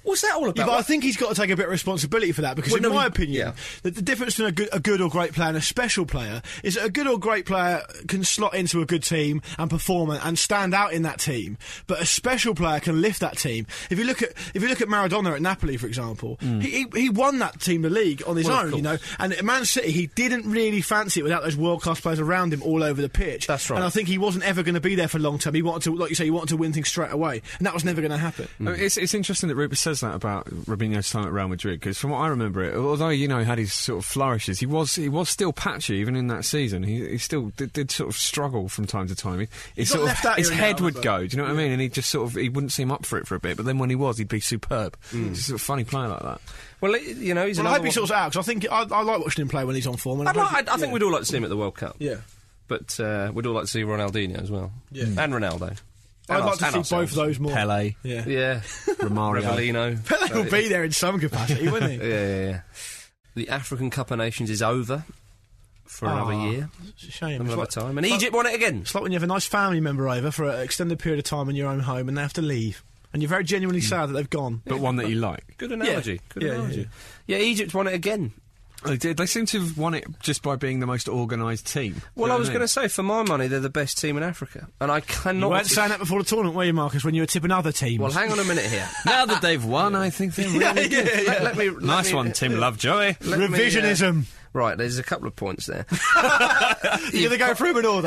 What's that all about? Yeah, but I think he's got to take a bit of responsibility for that because, Well, in no, my he- opinion, yeah. the, the difference between a good, a good or great player and a special player is that a good or great player can slot into a good team and perform and, and stand out in that team, but a special player can lift that team. If you look at if you look at Maradona at Napoli, for example, mm. he, he he won that team the league on his Well, own, you know. And at Man City, he didn't really fancy it without those world class players around him all over the pitch. That's right. And I think he wasn't ever going to be there for long term. He wanted to, like you say, he wanted to win things straight away, and that was never going to happen. I mean, it's, it's interesting that Rupert says that about Robinho's time at Real Madrid, because from what I remember, it, although you know he had his sort of flourishes, he was he was still patchy even in that season. He, he still did, did sort of struggle from time to time. He, he got sort left of, out his here head now, would but- go. Do you know what I mean? And he just sort of he wouldn't seem up for it for a bit, but then when he was, he'd be superb. He's a sort of funny player like that. Well, it- you know, he's Well, I another hope he one- sorts it out because I think I, I like watching him play when he's on form. And I'd I, like, hope he- I, I think yeah. we'd all like to see him at the World Cup. Yeah. But uh, we'd all like to see Ronaldinho as well. Yeah. And Ronaldo. I'd And like to our- see and both of ourselves. those more. Pele, Yeah. Yeah. Romario. Rivellino. Pele will be there in some capacity, won't he? Yeah, yeah, yeah. The African Cup of Nations is over for another Ah, year, It's a shame. It's another like, time. And it's Egypt won it again. it's like when you have a nice family member over for an extended period of time in your own home and they have to leave. And you're very genuinely sad that they've gone. but one that you like. Good analogy. Good Yeah, yeah, analogy. Yeah, Egypt won it again. They did. They seem to have won it just by being the most organised team. Well, I was going to say, for my money, they're the best team in Africa. And I You cannot... weren't saying that before the tournament, were you, Marcus, when you were tipping other teams? Well, hang on a minute here. Now that they've won, I think they're really good. Let, let me... let Nice me- one, Tim Lovejoy. let me, uh, Revisionism. Right, there's a couple of points there. You're going to go through in order.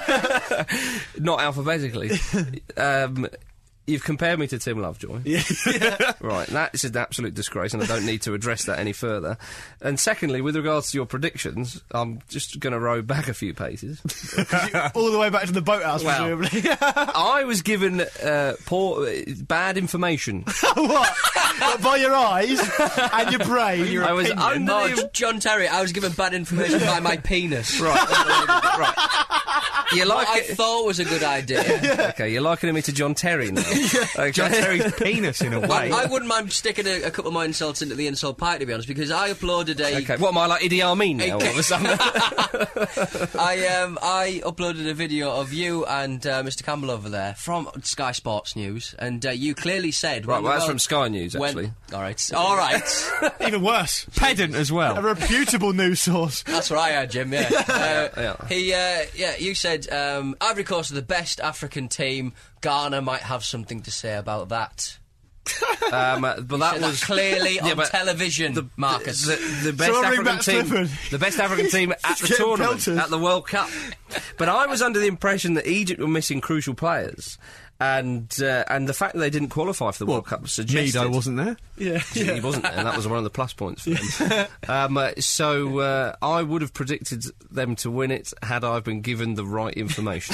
Not alphabetically. um, you've compared me to Tim Lovejoy. yeah. Right, that is an absolute disgrace, and I don't need to address that any further. And secondly, with regards to your predictions, I'm just going to row back a few paces. All the way back to the boathouse, Well. presumably. I was given uh, poor, uh, bad information. What? What, by your eyes and your brain? Your I was opinion? under Oh, the... John Terry, I was given bad information by my penis. Right, right. You What like I it? thought was a good idea. Okay, you're likening me to John Terry now. Okay. John Terry's penis, in a way. I wouldn't mind sticking a, a couple more insults into the insult pie, to be honest, because I uploaded a... Okay, what am I like Idi Amin now? All of a sudden? I um I uploaded a video of you and uh, Mister Campbell over there from Sky Sports News, and uh, you clearly said... Right, when well, the that's world- from Sky News, when- actually. All right, all right. Even worse. Pedant as A well. reputable news source. That's what I heard, Jim. Yeah, uh, yeah. He, uh, yeah, you said um, Ivory Coast are the best African team. Ghana might have something to say about that. Um, uh, but that Said was that clearly Yeah, on but television, Marcus. The, the best Someone bring African back team, Clifford. the best African team at the Getting tournament, pelters. at the World Cup. But I was under the impression that Egypt were missing crucial players, and uh, and the fact that they didn't qualify for the World Cup suggested Mido wasn't there. Yeah. Yeah, he wasn't there, and that was one of the plus points for them. um, uh, so uh, I would have predicted them to win it had I been given the right information.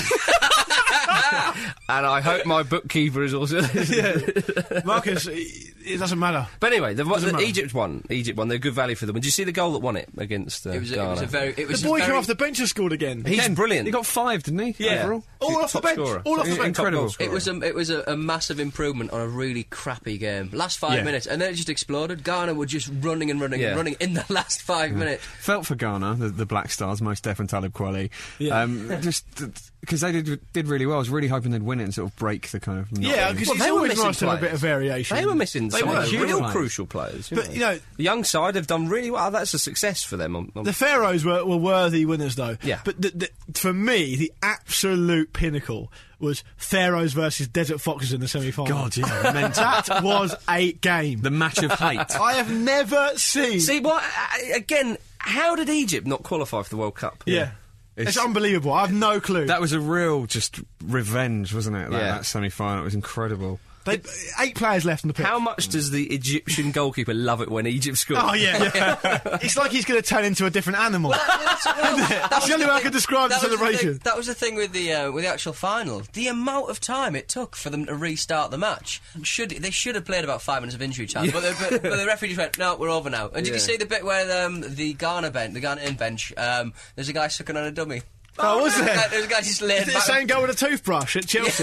And I hope my bookkeeper is also. Marcus, it doesn't matter. But anyway, the, Doesn't the, matter. Egypt won. Egypt won. They're good value for them. And did you see the goal that won it against uh, It was, a, it Ghana? was a very. It was The boy a very, came off the bench and scored again. He's Again, brilliant. He got five, didn't he? Yeah. Overall. All off the Top bench. scorer. All off the Yeah, bench. incredible. Top goal It was a it was a, a massive improvement on a really crappy game. Last five Yeah. minutes, and then it just exploded. Ghana were just running and running Yeah. and running in the last five minutes. Felt for Ghana, the, the Black Stars, Most Def and Talib Kweli. Yeah. Um, just because they did did really well. I was really hoping they'd win it and sort of break the kind of. not Yeah, winning. because Well, it's they were always missing nice to have a players. bit of variation. They were missing They some were. Huge real players. crucial players. But, you know, the young side have done really well. That's a success for them. I'm, I'm the Pharaohs were, were worthy winners, though. Yeah. But the, the, for me, the absolute pinnacle was Pharaohs versus Desert Foxes in the semi-final. God, yeah, mental. That was a game. The match of hate. I have never seen. See, well, uh, again, how did Egypt not qualify for the World Cup? yeah. It's, It's- unbelievable. I have no clue. That was a real just revenge, wasn't it? That, Yeah. that semi-final. It was incredible. They, eight players left on the pitch. How much does the Egyptian goalkeeper love it when Egypt scores? Oh, yeah. It's like he's going to turn into a different animal. That's That's the only way I could describe the that was celebration. thing- that was the thing with the uh, with the actual final. The amount of time it took for them to restart the match. Should they should have played about five minutes of injury time, but, the, but, but the referee just went, "No, we're over now." And did Yeah. you see the bit where um, the Ghana bench, the Ghanaian bench, um, there's a guy sucking on a dummy? Oh, was there? There's a guy just laying Is it the back. same goal with a toothbrush at Chelsea?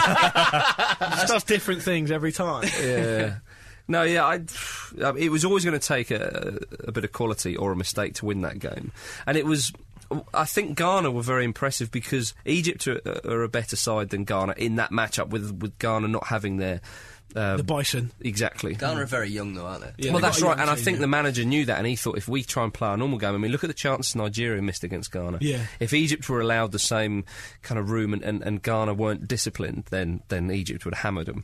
Just does different things every time. Yeah. No, yeah, I, um, it was always going to take a, a bit of quality or a mistake to win that game. And it was, I think Ghana were very impressive because Egypt are, are a better side than Ghana in that matchup, with, with Ghana not having their Uh, The Bison. Exactly. Ghana are very young, though, aren't they? Yeah, well, they've that's got a right, young and I team, think yeah. the manager knew that, and he thought if we try and play a normal game, I mean, look at the chances Nigeria missed against Ghana. Yeah. If Egypt were allowed the same kind of room and, and, and Ghana weren't disciplined, then then Egypt would have hammered them.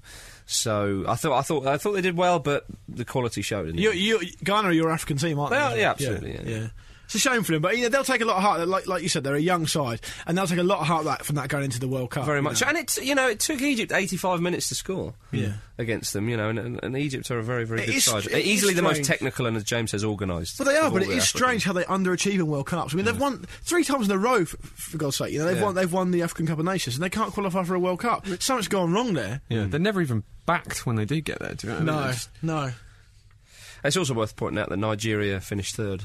So I thought I thought I thought they did well, but the quality showed. In the You, end. you, Ghana are your African team, aren't They they? are, yeah, absolutely, yeah. yeah. It's a shame for them, but you know, they'll take a lot of heart. Like, like you said, they're a young side, and they'll take a lot of heart that, from that going into the World Cup. Very you much, know. and it's you know it took Egypt eighty-five minutes to score. Yeah. Against them, you know, and, and, and Egypt are a very very It good is- side. it is Easily the most strange. technical and, as James says, organised. Well, they are, of but all it the is African- strange how they underachieve in World Cups. I mean, they've won three times in a row, for, for God's sake. You know, they've Yeah. won. They've won the African Cup of Nations, and they can't qualify for a World Cup. Something's gone wrong there. Yeah, they're never even backed when they do get there. Do you know what I mean? No, It's- no. It's also worth pointing out that Nigeria finished third.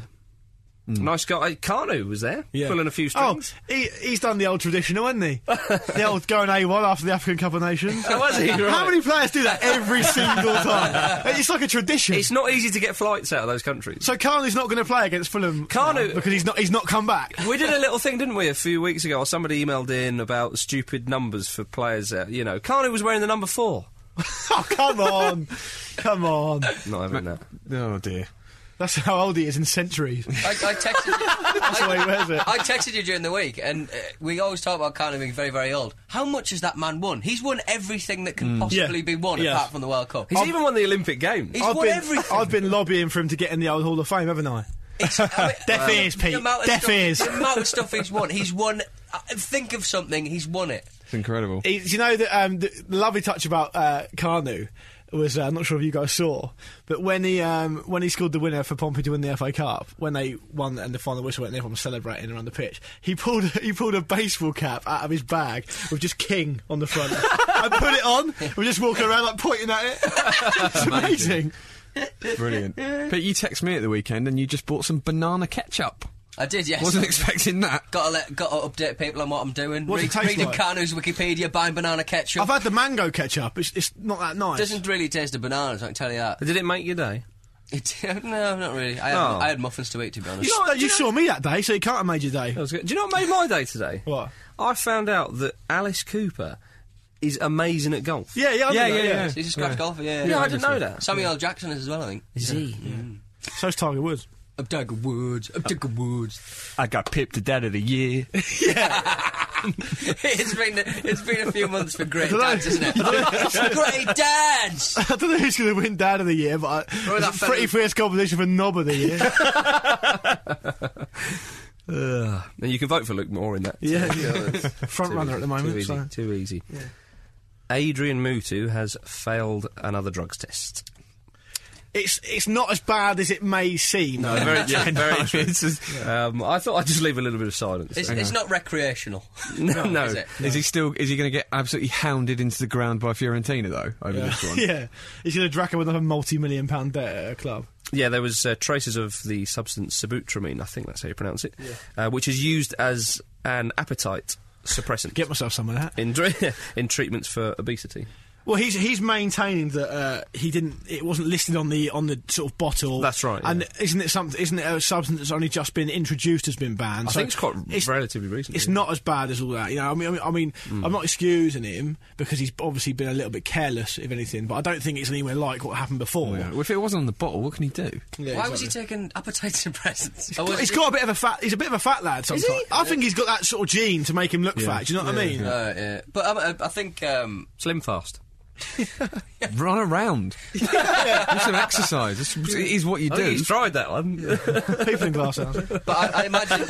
Nice guy, Kanu was there, Yeah. pulling a few Oh, strings. he, he's done the old traditional, hasn't he? The old going A one after the African Cup of Nations. Oh, was he? How Right. many players do that every single time? It's like a tradition. It's not easy to get flights out of those countries. So Kanu's not going to play against Fulham Kanu- now because he's not. He's not come back. We did a little thing, didn't we, a few weeks ago? Or somebody emailed in about stupid numbers for players. Uh, you know, Kanu was wearing the number four. Oh, come on, come on. Not having that. Oh dear. That's how old he is in centuries. I, I texted. That's the way he wears it. I texted you during the week, and uh, we always talk about Kanu being very, very old. How much has that man won? He's won everything that can possibly Yeah. be won, Yeah. apart from the World Cup. He's even won the Olympic Games. He's I've won been, everything. I've been lobbying for him to get in the old Hall of Fame, haven't I? It's, I mean, Deaf the- ears, the Pete. amount of Deaf stuff- ears. The amount of stuff he's won. He's won. Uh, think of something. He's won it. It's incredible. He, do you know that um, the, the lovely touch about uh, Kanu was uh, I'm not sure if you guys saw, but when he um, when he scored the winner for Pompey to win the F A Cup, when they won and the final whistle went and everyone was celebrating around the pitch, he pulled he pulled a baseball cap out of his bag with just King on the front and put it on. We're just walking around like pointing at it. It's amazing. Brilliant. But you text me at the weekend and you just bought some banana ketchup. I did, yes. Wasn't expecting that. Got to let, got to update people on what I'm doing. What's it Read, taste reading like? Kanu's Wikipedia, buying banana ketchup. I've had the mango ketchup. It's, it's not that nice. Doesn't really taste of bananas, I can tell you that. Did it make your day? It, no, not really. I had, Oh. I had muffins to eat, to be honest. You, saw, you saw me that day, so you can't have made your day. That was good. Do you know what made my day today? What? I found out that Alice Cooper is amazing at golf. Yeah, yeah, I Yeah, know that, yeah, yeah. He's a scratch golfer, yeah. Yeah, I didn't know that. Samuel L. Jackson is as well, I think. Is he? So's Tiger Woods. I'm Tiger Woods. I'm Tiger Woods. I got pipped to dad of the year. it's been it's been a few months for great I don't know. dads, isn't it? Great dads. I don't know who's going to win Dad of the Year, but I, Or that it's a pretty fella- fierce competition for Knob of the Year. Uh, and you can vote for Luke Moore in that. yeah, too. yeah. Front Too runner easy, at the moment. Too easy. So. Too easy. Adrian Mutu has failed another drugs test. It's it's not as bad as it may seem. No, very, yeah, very true. It's just- Um, I thought I'd just leave a little bit of silence. It's, there. it's not recreational. no, no. Is it? Is he still? Is he going to get absolutely hounded into the ground by Fiorentina though over Yeah. this one? yeah, he's going to drag him with another multi-million pound debt at a club. Yeah, there was uh, traces of the substance sibutramine, I think that's how you pronounce it, uh, which is used as an appetite suppressant Get myself some of that. in, dr- in treatments for obesity. Well, he's he's maintaining that uh, he didn't. It wasn't listed on the on the sort of bottle. That's right, And yeah. isn't it something? Isn't it a substance that's only just been introduced has been banned? I So think it's quite it's- relatively recent. It's yeah. not as bad as all that, you know. I mean, I mean, I mean Hmm. I'm not excusing him because he's obviously been a little bit careless, if anything. But I don't think it's anywhere like what happened before. Yeah. Well, if it wasn't on the bottle, what can he do? Yeah, Why was he exactly. taking appetite suppressants? Or was He's it- got a bit of a fat. He's a bit of a fat lad. Sometimes he? I think he's got that sort of gene to make him look fat. Do you know what I mean? Uh, yeah. But um, I, I think um, Slim fast. Run around. Do some exercise. It's, it is what you I do. think he's tried that one. People in glass houses. But I, I imagine,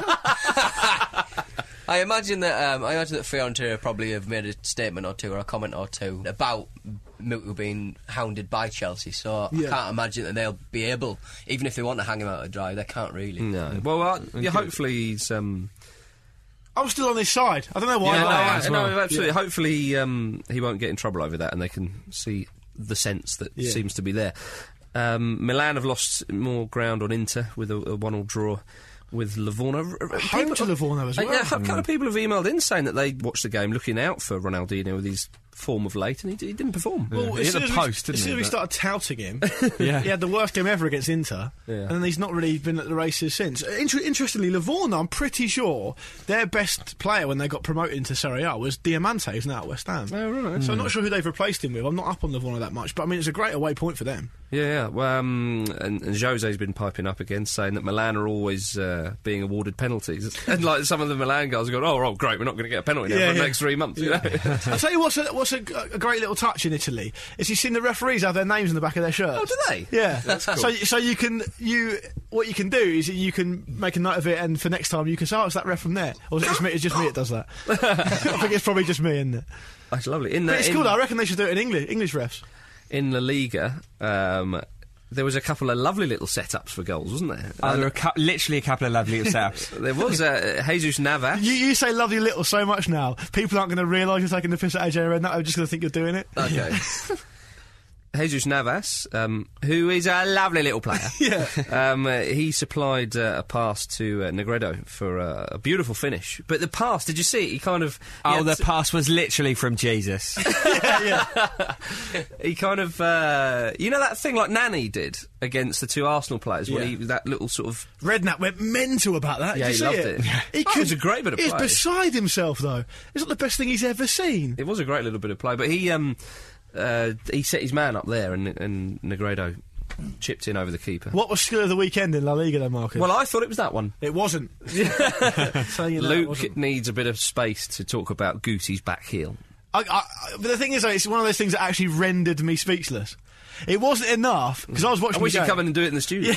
I imagine that um, I imagine that Fiorentina probably have made a statement or two or a comment or two about Mutu being hounded by Chelsea. So Yeah. I can't imagine that they'll be able, even if they want to hang him out to dry, they can't really. No. Well, uh, yeah, hopefully he's. Um, I'm still on his side. I don't know why. yeah, but no, I am. as no, well. absolutely. Hopefully um, he won't get in trouble over that, and they can see the sense that Yeah. seems to be there. Um, Milan have lost more ground on Inter with a, a one-all draw with Livorno. Home to Livorno as well. Uh, yeah, a couple of people have emailed in saying that they watched the game looking out for Ronaldinho with his form of late, and he, he didn't perform. Well, He as hit soon the as we- post, didn't as soon he, as we but- started touting him, Yeah. he had the worst game ever against Inter, Yeah. and then he's not really been at the races since. Uh, Inter- interestingly, Livorno, I'm pretty sure their best player when they got promoted into Serie A was Diamante, who's now at West Ham. Oh, right. So I'm not sure who they've replaced him with. I'm not up on Livorno that much, but I mean, it's a great away point for them. Yeah, yeah. Well, um, and, and Jose's been piping up again, saying that Milan are always uh, being awarded penalties. And like some of the Milan guys have gone, oh, oh great, we're not going to get a penalty now Yeah, for the yeah. next three months. You know? I'll tell you what's a, what's a, a great little touch in Italy is you've seen the referees have their names in the back of their shirts. Oh, do they? Yeah. That's cool. So so you can you what you can do is you can make a note of it, and for next time you can say, oh, it's that ref from there, or is it just me? It's just me that does that. I think it's probably just me, isn't it? That's lovely. In, the, But it's in, cool. Though. I reckon they should do it in English English refs. in La Liga, um, there was a couple of lovely little setups for goals, wasn't there? Oh, there were a cou- literally a couple of lovely little setups. There was uh, Jesus Navas. You, you say lovely little so much now, people aren't going to realise you're taking the piss out of A J Redknapp. They're just going to think you're doing it. Okay. Jesus Navas, um, who is a lovely little player. Yeah. Um, uh, he supplied uh, a pass to uh, Negredo for uh, a beautiful finish. But the pass, did you see it? He kind of... he Oh, had the s- pass was literally from Jesus. He kind of... Uh, you know that thing like Nani did against the two Arsenal players? When Yeah. he, that little sort of... Redknapp went mental about that. Yeah, Did you he see loved it? it. He Oh, it was a great bit of He's play. beside himself, though. It's not the best thing he's ever seen. It was a great little bit of play. But he... Um, uh, he set his man up there, and, and Negredo chipped in over the keeper. What was skill of the weekend in La Liga, then, Marcus? Well, I thought it was that one. it wasn't. Saying that, it Luke wasn't. needs a bit of space to talk about Guti's back heel. I, I, but the thing is, though, it's one of those things that actually rendered me speechless. It wasn't enough because I was watching. I wish the you'd game. come in and do it in the studio.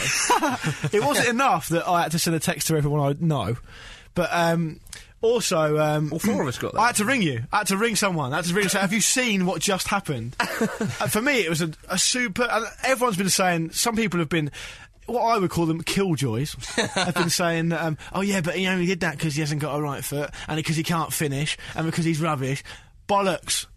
It wasn't enough that I had to send a text to everyone I know, but um, also um, All four of us got that. I had to ring you. I had to ring someone. I had to ring and say, "Have you seen what just happened?" uh, for me, it was a, a super. And everyone's been saying. Some people have been. What I would call them killjoys have been saying, um, "Oh yeah, but he only did that because he hasn't got a right foot and because he can't finish and because he's rubbish." Bollocks.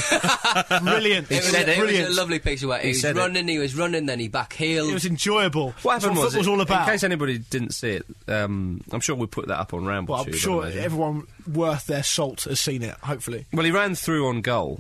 Brilliant. It was, said a, it. it was Brilliant. a lovely piece of work. He, He was said it. running, he was running, then he back heeled. It was enjoyable. What That's happened was, football's it- all about. in case anybody didn't see it, um, I'm sure we'll put that up on Ramble. Well, I'm Tube, I'd sure imagine. everyone worth their salt has seen it, hopefully. Well, he ran through on goal,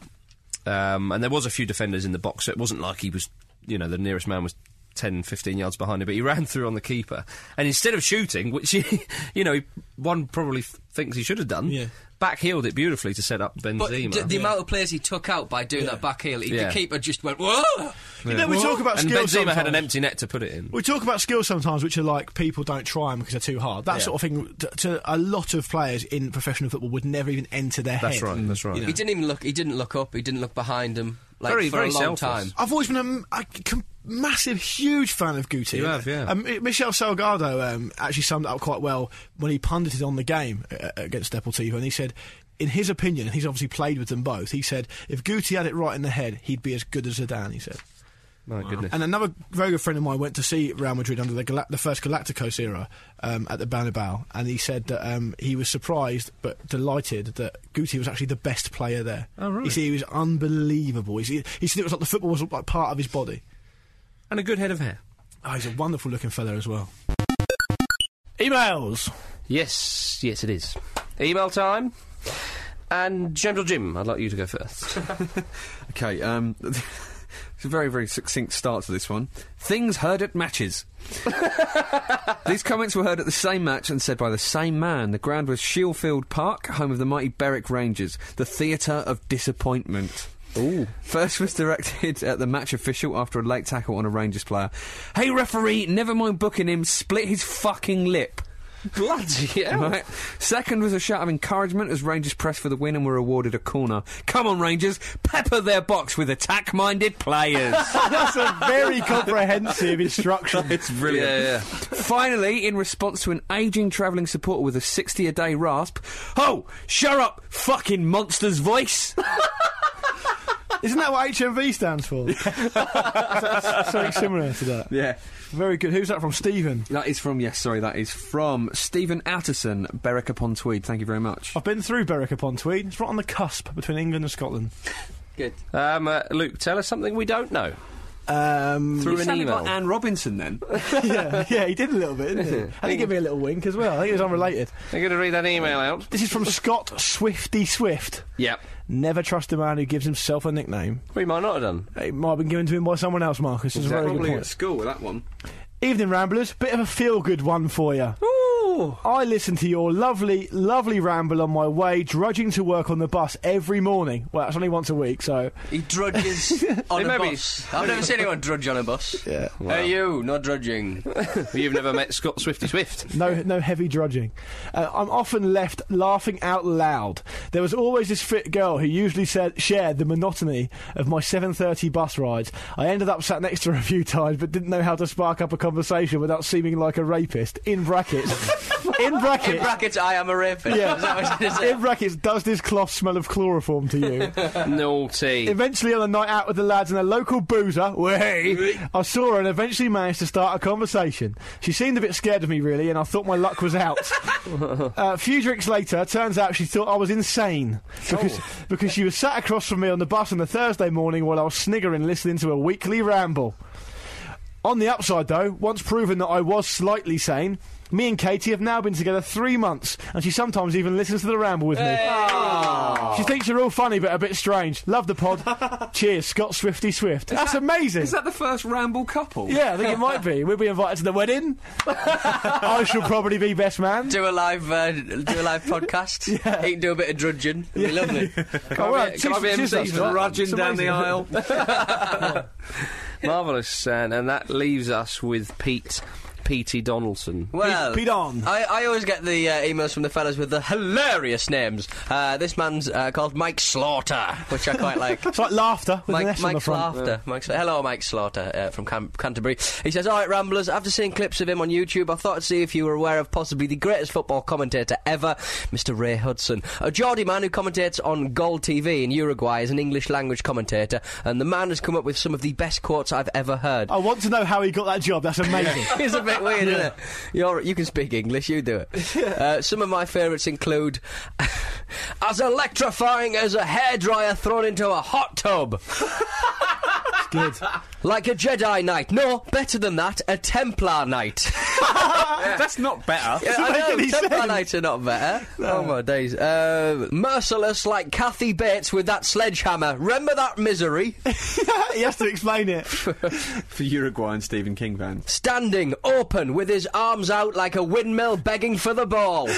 um, and there was a few defenders in the box, so it wasn't like he was, you know, the nearest man was ten, fifteen yards behind him, but he ran through on the keeper, and instead of shooting, which, he, you know, one probably f- thinks he should have done, Yeah. back-heeled it beautifully to set up but Benzema. d- the amount of players he took out by doing Yeah. that back heel, he, Yeah. the keeper just went, whoa! You know, we talk about and skills Benzema had sometimes. an empty net to put it in. We talk about skills sometimes, which are like people don't try them because they're too hard. That Yeah. sort of thing, to, to a lot of players in professional football, would never even enter their That's head. right, that's right. You know. He didn't even look, he didn't look up, he didn't look behind him. Like, Very, for very a long selfless. time. I've always been a, m- a com- massive, huge fan of Guti. You have, yeah. Um, I- Michel Salgado um, actually summed it up quite well when he pundited on the game uh, against Deportivo, and he said, in his opinion, he's obviously played with them both, he said, if Guti had it right in the head, he'd be as good as Zidane, he said. My goodness. And another very good friend of mine went to see Real Madrid under the, Gala- the first Galacticos era um, at the Bernabeu, and he said that um, he was surprised but delighted that Guti was actually the best player there. Oh, right. He said he was unbelievable. He said, he said it was like the football was like part of his body. And a good head of hair. Oh, he's a wonderful looking fella as well. Emails. Yes, yes it is. Email time. And General Jim, I'd like you to go first. Okay, um, it's a very, very succinct start to this one. Things heard at matches. These comments were heard at the same match and said by the same man. The ground was Shielfield Park, home of the mighty Berwick Rangers, the theatre of disappointment. Ooh. First was directed at the match official after a late tackle on a Rangers player. Hey referee, never mind booking him, split his fucking lip. Bloody hell. Right. Second was a shout of encouragement as Rangers pressed for the win and were awarded a corner. Come on, Rangers, pepper their box with attack-minded players. That's a very comprehensive instruction. It's brilliant. Yeah, yeah. Finally, in response to an ageing travelling supporter with a sixty-a-day rasp, "Oh, shut up, fucking monster's voice!" Isn't that what H M V stands for? That's something similar to that. Yeah. Very good. Who's that from? Stephen. That is from, yes, sorry, that is from Stephen Outerson, Berwick upon Tweed. Thank you very much. I've been through Berwick upon Tweed. It's right on the cusp between England and Scotland. Good. Um, uh, Luke, tell us something we don't know. Um, Through You an sounded email. like Anne Robinson then. yeah, yeah, he did a little bit, didn't he? I think he gave me a little wink as well. I think it was unrelated. I'm going to read that email out. This is from Scott Swifty Swift. Yep. Never trust a man who gives himself a nickname. We might not have done. It might have been given to him by someone else, Marcus. This is a very good Probably point. at school with that one. Evening Ramblers, bit of a feel-good one for you. Ooh. I listen to your lovely, lovely ramble on my way, drudging to work on the bus every morning. Well, that's only once a week, so... He drudges on Hey, a maybe- bus. I've never seen anyone drudge on a bus. Yeah. Hey, you, not drudging. You've never met Scott Swifty Swift. No, no heavy drudging. Uh, I'm often left laughing out loud. There was always this fit girl who usually said, shared the monotony of my seven thirty bus rides. I ended up sat next to her a few times, but didn't know how to spark up a conversation without seeming like a rapist. In brackets. In brackets. In brackets, I am a rapist. Yeah. Is that what it is? In brackets, does this cloth smell of chloroform to you? Naughty. Eventually, on a night out with the lads and a local boozer, way, I saw her and eventually managed to start a conversation. She seemed a bit scared of me, really, and I thought my luck was out. uh, a few drinks later, turns out she thought I was insane because because she was sat across from me on the bus on a Thursday morning while I was sniggering listening to a weekly ramble. On the upside, though, once proven that I was slightly sane, me and Katie have now been together three months, and she sometimes even listens to the ramble with me. She thinks you're all funny but a bit strange. Love the pod. Cheers, Scott Swifty Swift. That's amazing. Is that the first Ramble couple? Yeah, I think it might be. We'll be invited to the wedding. I shall probably be best man. Do a live, uh, do a live podcast. Yeah. He can do a bit of drudging. It'd be lovely. Oh, well, Can I be cheers- M C cheers, for that? Rudging It's down the amazing. aisle. Marvellous. And, and that leaves us with Pete, Petey Donaldson. Well, Pete on. I, I always get the uh, emails from the fellas with the hilarious names. Uh, this man's uh, called Mike Slaughter, which I quite like. It's like laughter with an Mike, S on the Mike front. Slaughter. Mike Sla- Hello, Mike Slaughter uh, from Cam- Canterbury. He says, "All right, Ramblers. After seeing clips of him on YouTube, I thought I'd see if you were aware of possibly the greatest football commentator ever, Mister Ray Hudson, a Geordie man who commentates on Gold T V in Uruguay as an English language commentator. And the man has come up with some of the best quotes I've ever heard." I want to know how he got that job. That's amazing. It's a bit weird, isn't it? You're, you can speak English, you do it. Uh, some of my favourites include as electrifying as a hairdryer thrown into a hot tub. Good. Like a Jedi Knight. No, better than that, a Templar Knight. That's not better. Yeah, I make know, any Templar sense. Knights are not better. Oh my days. Uh, merciless like Kathy Bates with that sledgehammer. Remember that misery? He has to explain it. For Uruguay and Stephen King fans. Standing open with his arms out like a windmill begging for the ball.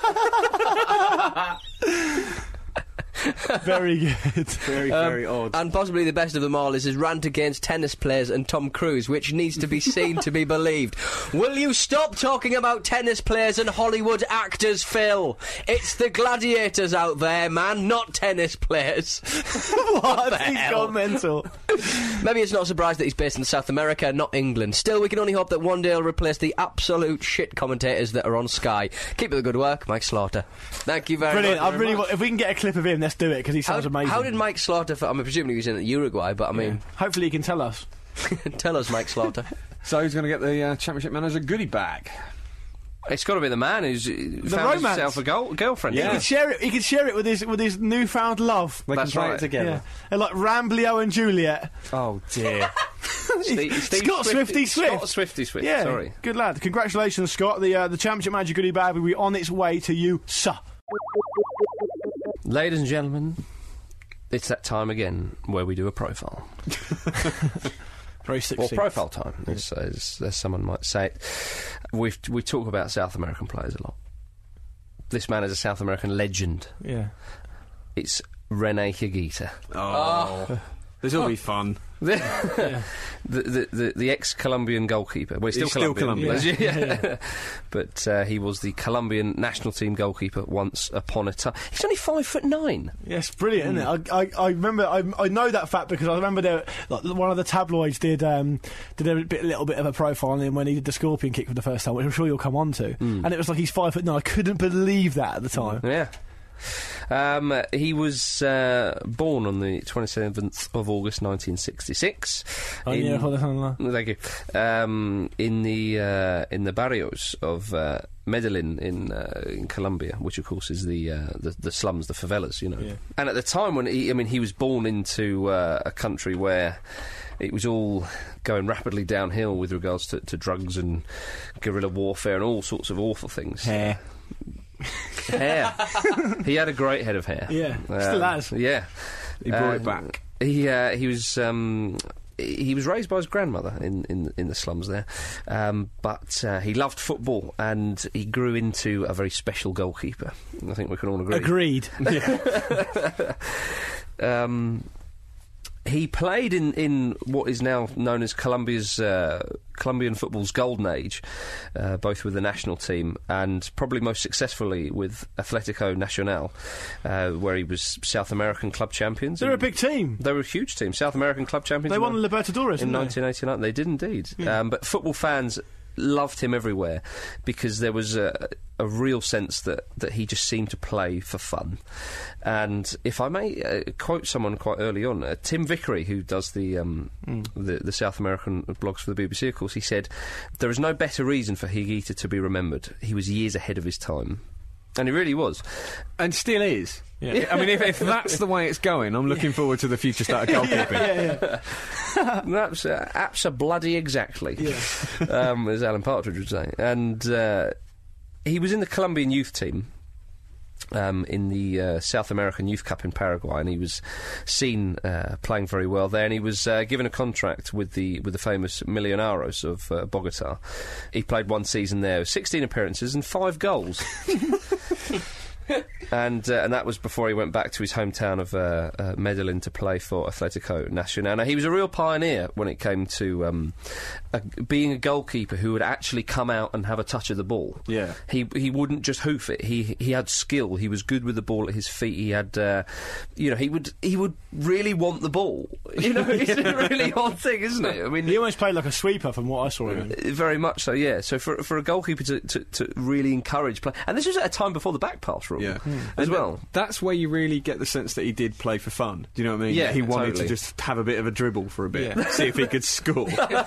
Very good. Very, very odd. And possibly the best of them all is his rant against tennis players and Tom Cruise, which needs to be seen to be believed. Will you stop talking about tennis players and Hollywood actors, Phil? It's the gladiators out there, man, not tennis players. What? the He's hell? gone mental. Maybe it's not a surprise that he's based in South America, not England. Still, we can only hope that one day he'll replace the absolute shit commentators that are on Sky. Keep up the good work, Mike Slaughter. Thank you very Brilliant. much. I really want, if we can get a clip of him, let's do it because he How, sounds amazing. how did Mike Slaughter... I mean, presumably he was in Uruguay, but I mean... Hopefully, he can tell us. Tell us, Mike Slaughter. So he's going to get the uh, Championship Manager goodie bag. It's got to be the man who's uh, found romance. himself a girl- girlfriend. He could share it. He could share it with his with his newfound love. They That's can play right. it together. Yeah, They're like Ramblio and Juliet. Oh dear. Steve, Steve Scott Swifty Swift. Scott Swifty Swift. Yeah, Sorry. good lad. Congratulations, Scott. The uh, the Championship Manager goodie bag will be on its way to you, sir. Ladies and gentlemen, it's that time again where we do a profile. Very Or sexy. profile time, as, as, as someone might say it. We've, we talk about South American players a lot. This man is a South American legend. Yeah. It's Rene Higuita. Oh. This will be fun. The, the, the, the, the ex-Colombian goalkeeper. Well, he's still He's still Colombian. Colombian. Yeah. But uh, he was the Colombian national team goalkeeper once upon a time. He's only five foot nine. Yes, brilliant, isn't it? I, I, I remember, I, I know that fact because I remember there, like, one of the tabloids did um, did a bit, little bit of a profile on him when he did the scorpion kick for the first time, which I'm sure you'll come on to. And it was like he's five foot nine. I couldn't believe that at the time. Yeah. Um, he was uh, born on the twenty-seventh of August nineteen sixty-six. Oh, in, yeah, thank you. Um, in the uh, in the barrios of uh, Medellin in uh, in Colombia, which of course is the, uh, the the slums, the favelas, you know. Yeah. And at the time when he, I mean, he was born into uh, a country where it was all going rapidly downhill with regards to, to drugs and guerrilla warfare and all sorts of awful things. Hair. Hair. He had a great head of hair. Yeah, Um, still has. Yeah. He brought it Um, back. He uh, he was um, he was raised by his grandmother in, in, in the slums there, um, but uh, he loved football and he grew into a very special goalkeeper. I think we can all agree. Agreed. um, he played in, in what is now known as Colombia's uh, Colombian football's golden age, uh, both with the national team and probably most successfully with Atletico Nacional, uh, where he was South American club champions. They're a big team. They were a huge team, South American club champions. They in won nine- the Libertadores, in didn't they? nineteen eighty-nine. They did indeed. Yeah. Um, but football fans loved him everywhere because there was a, a real sense that, that he just seemed to play for fun. And if I may uh, quote someone quite early on, uh, Tim Vickery, who does the, um, Mm. the the South American blogs for the B B C, of course, he said, "There is no better reason for Higuita to be remembered. He was years ahead of his time." And he really was. And still is. Yeah. I mean, if, if that's the way it's going, I'm looking forward to the future start of goalkeeping. yeah, yeah. That's uh, abso-bloody exactly, um, as Alan Partridge would say. And uh, he was in the Colombian youth team um, in the uh, South American Youth Cup in Paraguay, and he was seen uh, playing very well there. And he was uh, given a contract with the with the famous Millonarios of uh, Bogota. He played one season there, sixteen appearances and five goals. And uh, and that was before he went back to his hometown of uh, uh, Medellin to play for Atletico Nacional. Now, he was a real pioneer when it came to um, a, being a goalkeeper who would actually come out and have a touch of the ball. Yeah. He he wouldn't just hoof it. He he had skill. He was good with the ball at his feet. He had, uh, you know, he would he would really want the ball. You know, it's a really odd thing, isn't it? I mean, He almost played like a sweeper from what I saw of him. uh, very much so, yeah. So for for a goalkeeper to, to, to really encourage play, and this was at a time before the back pass rule, Yeah. as And well. That's where you really get the sense that he did play for fun. Do you know what I mean? Yeah, He wanted totally. to just have a bit of a dribble for a bit, Yeah. see if he could score.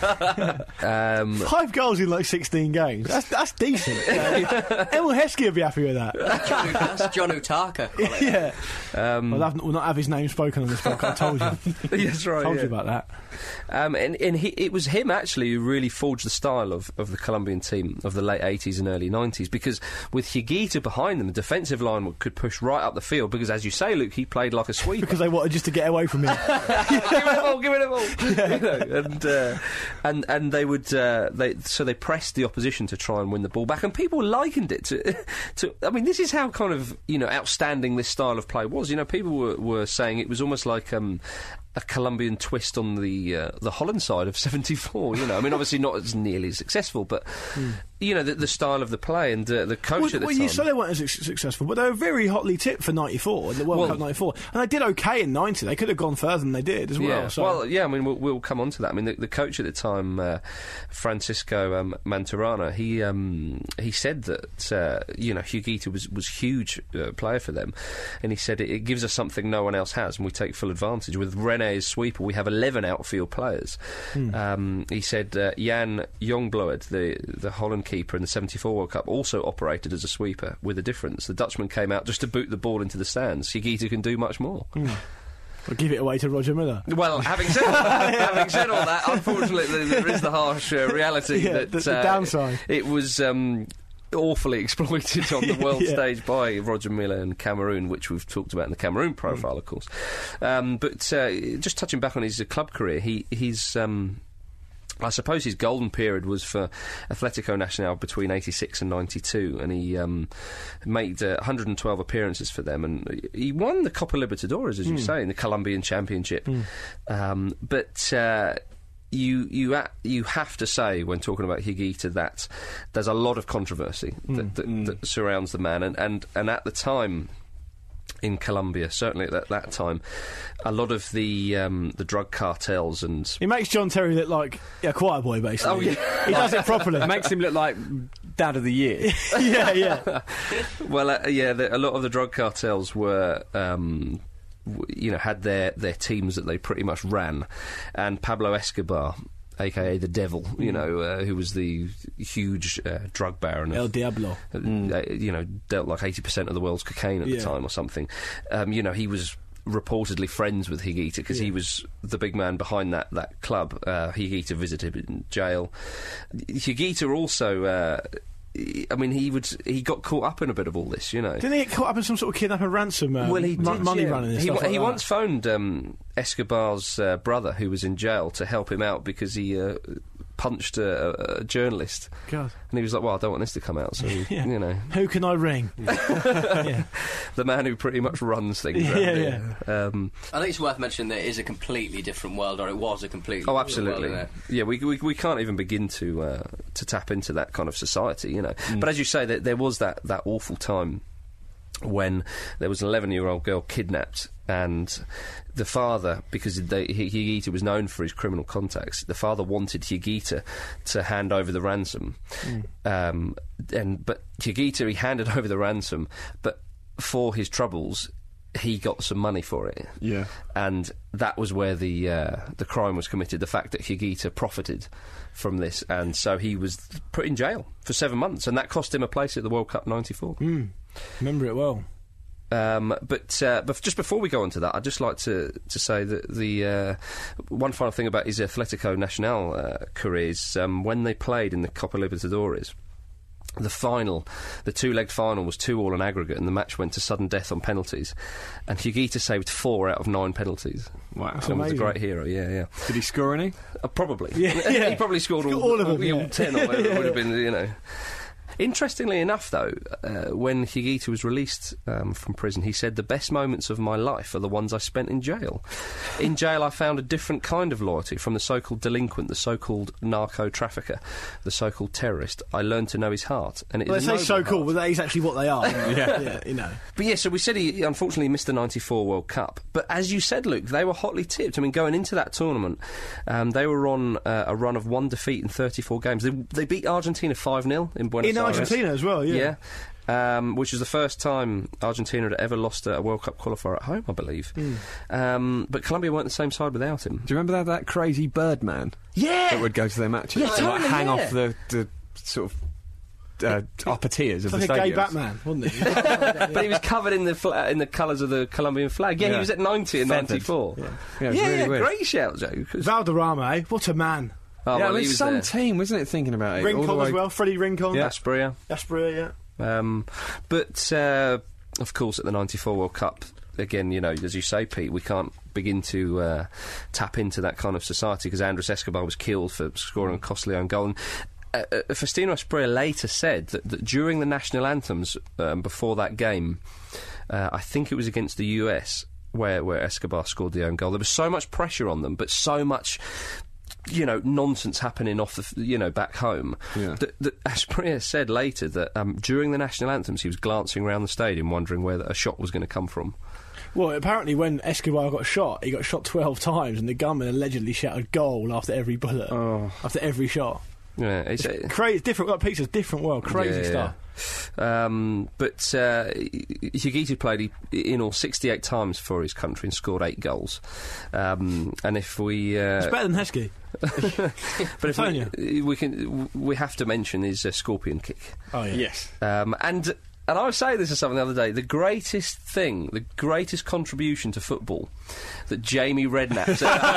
Um, Five goals in like sixteen games. That's that's decent. Uh, Emil Heskey would be happy with that. John, that's John Utaka. yeah. um, We'll, have, we'll not have his name spoken on this podcast. I told you. Yes, right. told yeah. you about that. Um, and and he, it was him actually who really forged the style of, of the Colombian team of the late eighties and early nineties, because with Higuita behind them, the defensive line could push right up the field because, as you say, Luke, he played like a sweeper. Because they wanted just to get away from him. give it a ball, give it a ball. You know, and, uh, and and they would uh, they so they pressed the opposition to try and win the ball back, and people likened it to to. I mean, this is how kind of you know outstanding this style of play was. You know, people were, were saying it was almost like um, a Colombian twist on the uh, the Holland side of seventy-four. You know, I mean, obviously not as nearly as successful, but you know, the, the style of the play and uh, the coach Well, at the well, time. you say they weren't as su- successful, but they were very hotly tipped for ninety-four, in the World Well- Cup ninety-four. And they did okay in ninety. They could have gone further than they did as well. Yeah, So. well, yeah. I mean, we'll, we'll come on to that. I mean, the, the coach at the time, uh, Francisco um, Manturana, he um, he said that uh, you know Higuita was was huge uh, player for them, and he said it, it gives us something no one else has, and we take full advantage. With René as sweeper, we have eleven outfield players. Hmm. Um, he said uh, Jan Jongbloed, the the Holland keeper in the seventy-four World Cup, also operated as a sweeper with a difference. The Dutchman came out just to boot the ball into the stands. Higuita can do much more. We'll give it away to Roger Miller. Well, having said having said all that, unfortunately, there is the harsh uh, reality Yeah, that the- the uh, downside. It was. Um, awfully exploited on the world Yeah. stage by Roger Miller in Cameroon, which we've talked about in the Cameroon profile, of course. Um, but uh, just touching back on his uh, club career, he he's. Um, I suppose his golden period was for Atletico Nacional between eighty-six and ninety-two, and he um, made uh, one hundred twelve appearances for them, and he won the Copa Libertadores, as you say, in the Colombian Championship. Um, but uh, you you ha- you have to say, when talking about Higuita, that there's a lot of controversy that, that, that surrounds the man, and, and, and at the time in Colombia, certainly at that, that time, a lot of the um, the drug cartels and He makes John Terry look like a choir boy, basically. Oh, yeah. He does it properly. It makes him look like Dad of the Year. yeah, yeah. Well, uh, yeah, the, a lot of the drug cartels were. Um, w- you know, had their, their teams that they pretty much ran, and Pablo Escobar, aka the Devil, you know, uh, who was the huge uh, drug baron. Of, El Diablo. uh, uh, you know, dealt like eighty percent of the world's cocaine at Yeah. the time or something. Um, you know, he was reportedly friends with Higuita because Yeah. he was the big man behind that, that club. Uh, Higuita visited him in jail. Higuita also... Uh, I mean, he would. He got caught up in a bit of all this, you know. Didn't he get caught up in some sort of kidnap and ransom? Um, Well, he mo- did, money yeah. running and he stuff wa- like he that. once phoned um, Escobar's uh, brother, who was in jail, to help him out because he uh, punched a, a, a journalist. God. And he was like, "Well, I don't want this to come out." So, Yeah. you know, Who can I ring? yeah. the man who pretty much runs things. Yeah, around here. Um, I think it's worth mentioning that it is a completely different world, or it was a completely oh, different world, absolutely. isn't it? Yeah, we, we we can't even begin to uh, to tap into that kind of society, you know. But as you say, there, there was that that awful time when there was an eleven-year-old girl kidnapped, and the father, because they, Higuita was known for his criminal contacts, the father wanted Higuita to hand over the ransom. Mm. Um, and but Higuita, he handed over the ransom, but for his troubles, he got some money for it. Yeah. And that was where the uh, the crime was committed, the fact that Higuita profited from this, and so he was put in jail for seven months, and that cost him a place at the World Cup ninety-four. Mm. Remember it well. Um, but uh, but just before we go on to that, I'd just like to, to say that the uh, one final thing about his Atletico Nacional uh, career is um, when they played in the Copa Libertadores, the final, the two-legged final, was two all on aggregate, and the match went to sudden death on penalties. And Higuita saved four out of nine penalties. Wow. That's And was a amazing. great hero, yeah, yeah. Did he score any? Uh, probably. Yeah, yeah. He probably scored all, all of them, all yeah. ten or whatever it would have been, you know. Interestingly enough, though, uh, when Higuita was released um, from prison, he said, "The best moments of my life are the ones I spent in jail. In jail, I found a different kind of loyalty from the so-called delinquent, the so-called narco-trafficker, the so-called terrorist. I learned to know his heart, and it Well, is they a say so noble cool, heart." but that is actually what they are. Yeah. yeah, you know. But yeah, so we said he he unfortunately missed the ninety-four World Cup. But as you said, Luke, they were hotly tipped. I mean, going into that tournament, um, they were on uh, a run of one defeat in thirty-four games. They, they beat Argentina five nil in Buenos In Aires. Argentina as well, yeah. Yeah. Um, which was the first time Argentina had ever lost a, a World Cup qualifier at home, I believe. Mm. Um, but Colombia weren't the same side without him. Do you remember that, that crazy Birdman Yeah! that would go to their matches? Yeah, and, like, totally, hang yeah. off the, the sort of uh, upper tiers of It's the like a gay stadiums. Batman, wasn't he? But he was covered in the fla- in the colours of the Colombian flag. Yeah, he Yeah. was at ninety and Feathered. ninety-four. Yeah. Yeah, it was yeah, really yeah, weird. great shout, Joe. 'cause- Valderrama, eh? What a man. oh, yeah, well, it he was was some there. team, wasn't it, thinking about it? All the Rincon way- as well, Freddie Rincon. Yeah. Asprilla. Asprilla, yeah. Um, but, uh, of course, at the ninety-four World Cup, again, you know, as you say, Pete, we can't begin to uh, tap into that kind of society because Andres Escobar was killed for scoring a costly own goal. And, uh, uh, Faustino Asprilla later said that, that during the national anthems um, before that game, uh, I think it was against the U S, where, where Escobar scored the own goal, there was so much pressure on them, but so much... you know, nonsense happening off the, f- you know, back home. Yeah. That, that Asprilla said later that um, during the national anthems he was glancing around the stadium wondering where a shot was going to come from. Well, apparently when Escobar got shot, he got shot twelve times, and the gunman allegedly shouted "goal" after every bullet, Oh. after every shot. Yeah, it's, uh, Crazy, different. Like Peter's different world, crazy yeah, stuff. yeah. Um, but uh, Higuita played in all sixty-eight times for his country and scored eight goals. Um, and if we, uh, It's better than Heskey. but if telling we, we can, we have to mention his uh, scorpion kick. Oh yeah. Yes. Um, and and I was saying this to someone the other day. The greatest thing, the greatest contribution to football that Jamie Redknapp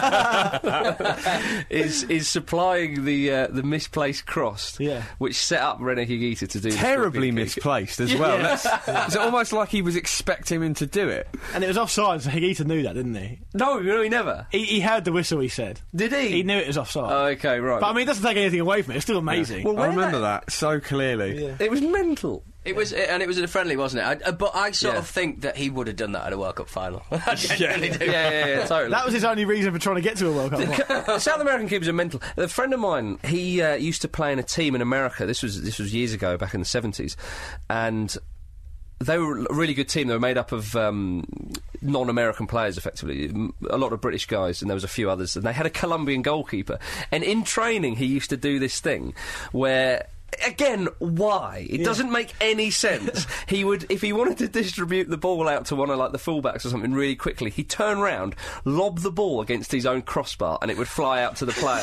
is is supplying the uh, the misplaced cross, Yeah. which set up René Higuita to do the Terribly scorpion kick. misplaced as well. Yeah. That's- It's almost like he was expecting him to do it. And it was offside, so Higuita knew that, didn't he? No, no, he never. He, he heard the whistle. He said. Did he? He knew it was offside. Oh, okay, right. But I mean, it doesn't take anything away from it. It's still amazing. Well, I where remember that so clearly. Yeah. it was mental. It was, and it was a friendly, wasn't it? I, uh, but I sort Yeah. of think that he would have done that at a World Cup final. I genuinely do. Yeah, yeah, yeah, totally. That was his only reason for trying to get to a World Cup. South American keepers are mental. A friend of mine, he uh, used to play in a team in America. This was this was years ago, back in the seventies, and they were a really good team. They were made up of um, non-American players, effectively. M- A lot of British guys, and there was a few others. And they had a Colombian goalkeeper. And in training, he used to do this thing where Again, why? It Yeah. doesn't make any sense. He would, if he wanted to distribute the ball out to one of like the fullbacks or something really quickly, he'd turn round, lob the ball against his own crossbar, and it would fly out to the player.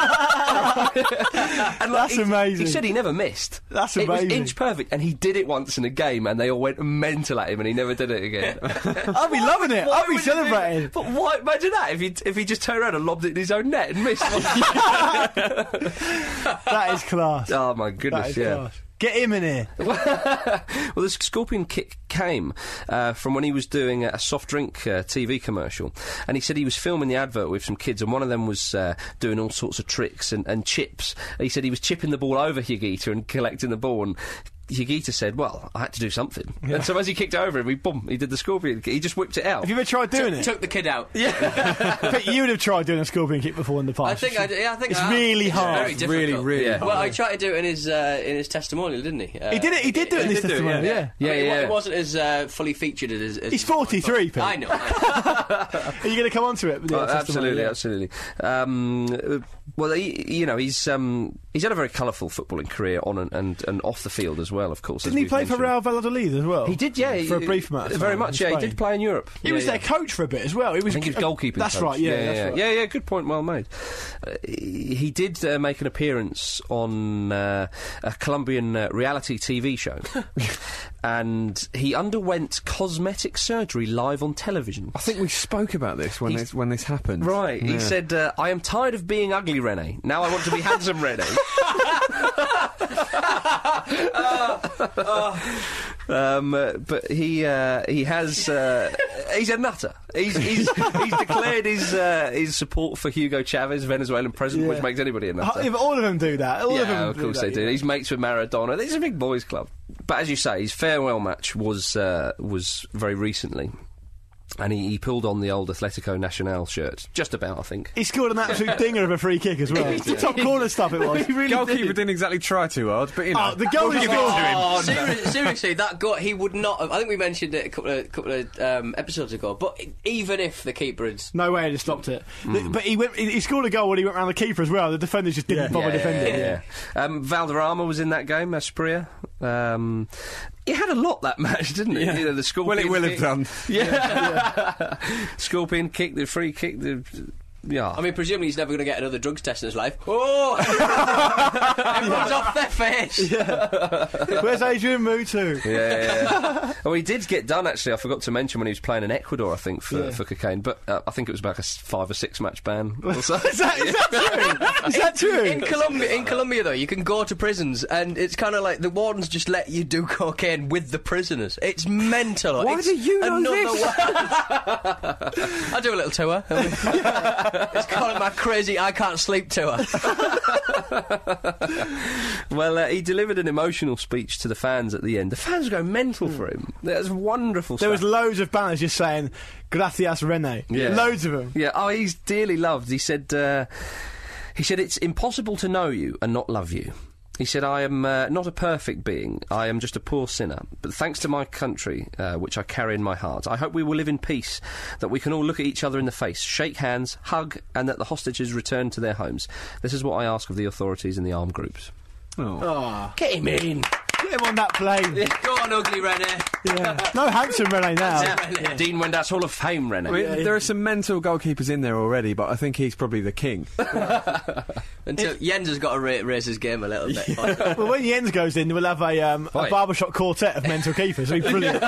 And, like, That's he, amazing. He said he never missed. That's It was amazing. inch perfect, and he did it once in a game, and they all went mental at him, and he never did it again. I'll be loving it. Why I'll be would you do celebrating. that? But why? Imagine that if he if he just turned around and lobbed it in his own net and missed. That is class. Oh my That goodness! is Yeah. class. Get him in here. Well, the scorpion kick came uh, from when he was doing a soft drink uh, T V commercial, and he said he was filming the advert with some kids, and one of them was uh, doing all sorts of tricks and, and chips. He said he was chipping the ball over Higuita and collecting the ball, and Higuita said, well, I had to do something. Yeah. And so as he kicked over him, he, boom, he did the scorpion kick. He just whipped it out. Have you ever tried doing it? Took the kid out. I think you would have tried doing a scorpion kick before in the past. I think I, d- yeah, I think It's I have. really It's hard. Very difficult. Really, really Yeah. hard. Well, I tried to do it in his uh, in his testimonial, didn't he? Uh, He did it. He did do it in He his did do it, testimonial. yeah. Yeah. Yeah, I mean, yeah. It wasn't as uh, fully featured as. as He's forty-three, Pete. I know. Are you going to come on to it? With the Oh, absolutely, testimonial? absolutely. Um, uh, well, he, you know, he's um, he's had a very colourful footballing career on and, and, and off the field as well, of course. as Didn't he we've play for mentioned. Real Valladolid as well? He did, yeah. For a he- brief amount of Very time much, in yeah. He Spain. did play in Europe. He Yeah, was yeah. their coach for a bit as well. He was. I think he was goalkeeping That's coach. right. Yeah, yeah, that's yeah. right. yeah, yeah. Good point, well made. Uh, he he did uh, make an appearance on uh, a Colombian uh, reality T V show, and he underwent cosmetic surgery live on television. I think we spoke about this when He's- this when this happened. Right, he Yeah. said, uh, I am tired of being ugly, Rene. Now I want to be handsome, Rene. um, uh, but he uh, he has uh, he's a nutter. He's he's, he's declared his uh, his support for Hugo Chavez, Venezuelan president, Yeah. which makes anybody a Oh, nutter. yeah, but all of them do that. All of them. Yeah, of do course that, they do. yeah. He's mates with Maradona. It's a big boys' club. But as you say, his farewell match was uh, was very recently. And he, he pulled on the old Atletico Nacional shirt. Just about, I think. He scored an absolute dinger of a free kick as well. It's the top corner stuff it was. Goalkeeper didn't exactly try too hard, but you know. Oh, the goal he we'll give it scored. to him. Oh, seriously, seriously, that goal, he would not have. I think we mentioned it a couple of, couple of um, episodes ago, but even if the keeper had. No way he'd have stopped it. Hmm. The- But he went. He he scored a goal when he went round the keeper as well. The defenders just didn't Yeah. bother Yeah, defending. Yeah. Um, Valderrama was in that game, Asprilla. Um, he had a lot that match, didn't he? Yeah. You know, the Scorpion Well, it will have kick. done. Yeah. Scorpion kick, the free kick, the... Yeah. I mean, presumably he's never going to get another drugs test in his life. Oh! Everyone's off their face! Where's Adrian Mutu? Yeah, yeah, yeah. Oh, he did get done, actually. I forgot to mention when he was playing in Ecuador, I think, for, Yeah. for cocaine. But uh, I think it was about a s- five or six match ban. Or so. Is that, is that true? Is that true? In Colombia, in Colombia, though, you can go to prisons, and it's kind of like the wardens just let you do cocaine with the prisoners. It's mental. Why it's do you know another this? world. I do a little tour. It's called my crazy I can't sleep tour. Well, uh, he delivered an emotional speech to the fans at the end. The fans were going mental for him. That was wonderful There was stuff. loads of banners just saying "Gracias, Rene." Yeah. Loads of them. Yeah, oh, he's dearly loved. He said, uh, he said, it's impossible to know you and not love you. He said, I am uh, not a perfect being. I am just a poor sinner. But thanks to my country, uh, which I carry in my heart, I hope we will live in peace, that we can all look at each other in the face, shake hands, hug, and that the hostages return to their homes. This is what I ask of the authorities and the armed groups. Oh. Oh, Get him in! get him on that plane. Go on, ugly Rene. Yeah. No handsome Rene now. Yeah. Dean Wendas Hall of Fame, René. I mean, Yeah, yeah. there are some mental goalkeepers in there already, but I think he's probably the king. Until Jens has got to ra- raise his game a little bit. Well, when Jens goes in, we'll have a, um, a Right. barbershop quartet of mental keepers. It'll be brilliant.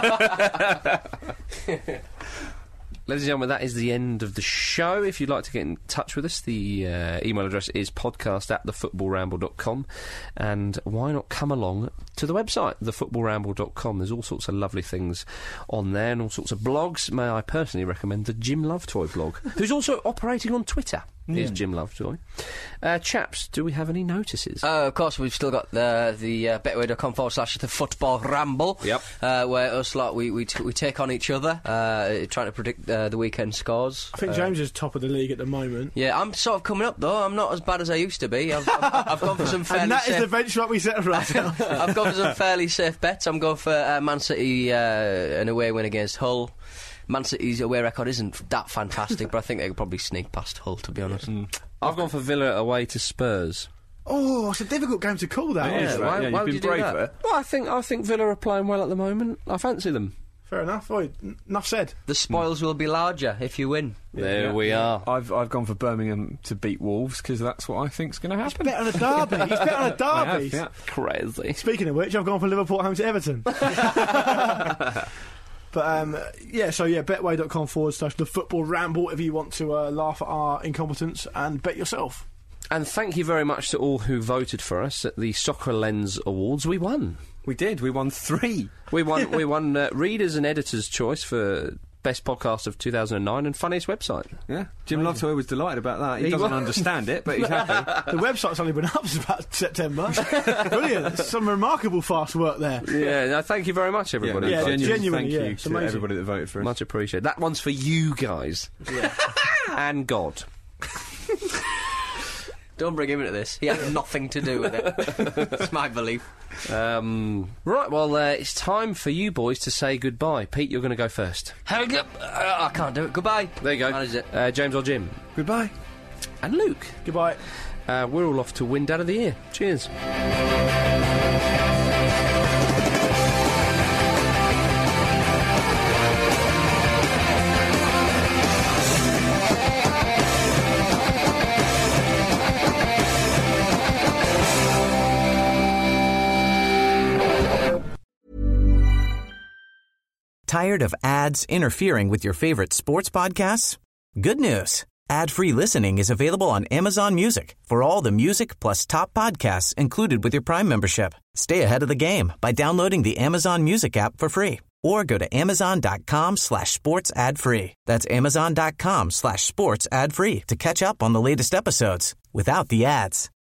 Ladies and gentlemen, that is the end of the show. If you'd like to get in touch with us, the uh, email address is podcast at the football ramble dot com. And why not come along to the website, the football ramble dot com. There's all sorts of lovely things on there and all sorts of blogs. May I personally recommend the Jim Lovejoy blog, who's also operating on Twitter. Is Jim Lovejoy. Uh, chaps, do we have any notices? Uh, of course, we've still got the the uh, betway.com forward slash the football ramble. Yep. Uh, where us lot we we, t- we take on each other, uh, trying to predict uh, the weekend scores. I think Uh, James is top of the league at the moment. Yeah, I'm sort of coming up though. I'm not as bad as I used to be. I've, I've, I've gone for some fairly And that is safe. the benchmark we set for ourselves. I've gone for some fairly safe bets. I'm going for uh, Man City uh, an away win against Hull. Man City's away record isn't that fantastic, but I think they could probably sneak past Hull, to be honest. I've gone for Villa away to Spurs. Oh, it's a difficult game to call that. Yeah, honestly. why, yeah, why you've would been you do brave that? there. Well, I think I think Villa are playing well at the moment. I fancy them. Fair enough. Oh, n- enough said. The spoils will be larger if you win. There Yeah. we are. I've I've gone for Birmingham to beat Wolves because that's what I think's going to happen. Bet on a derby. He's bet on a I derby. have, yeah. Crazy. Speaking of which, I've gone for Liverpool home to Everton. But um, yeah, so yeah, betway.com forward slash the football ramble if you want to uh, laugh at our incompetence and bet yourself. And thank you very much to all who voted for us at the Soccer Lens Awards. We won. We did. We won three. We won. we won uh, Readers' and Editors' Choice for Best Podcast of two thousand nine and Funniest Website. Yeah, Jim Lovejoy was delighted about that. He, He doesn't was. understand it, but he's happy. The website's only been up since about September. Brilliant. Some remarkable fast work there. Yeah, no, thank you very much, everybody. Yeah, genuinely, genuinely, thank yeah, you it's to amazing. everybody that voted for us. Much appreciated. That one's for you guys. And God. Don't bring him into this. He has nothing to do with it. It's my belief. Um, right, well, uh, it's time for you boys to say goodbye. Pete, you're going to go first. Hang up. Uh, I can't do it. Goodbye. There you go. Manage it. Uh, James or Jim. Goodbye. And Luke. Goodbye. Uh, we're all off to Wind Out of the Ear. Cheers. Tired of ads interfering with your favorite sports podcasts? Good news. Ad-free listening is available on Amazon Music for all the music plus top podcasts included with your Prime membership. Stay ahead of the game by downloading the Amazon Music app for free or go to amazon.com slash sports ad free. That's amazon.com slash sports ad free to catch up on the latest episodes without the ads.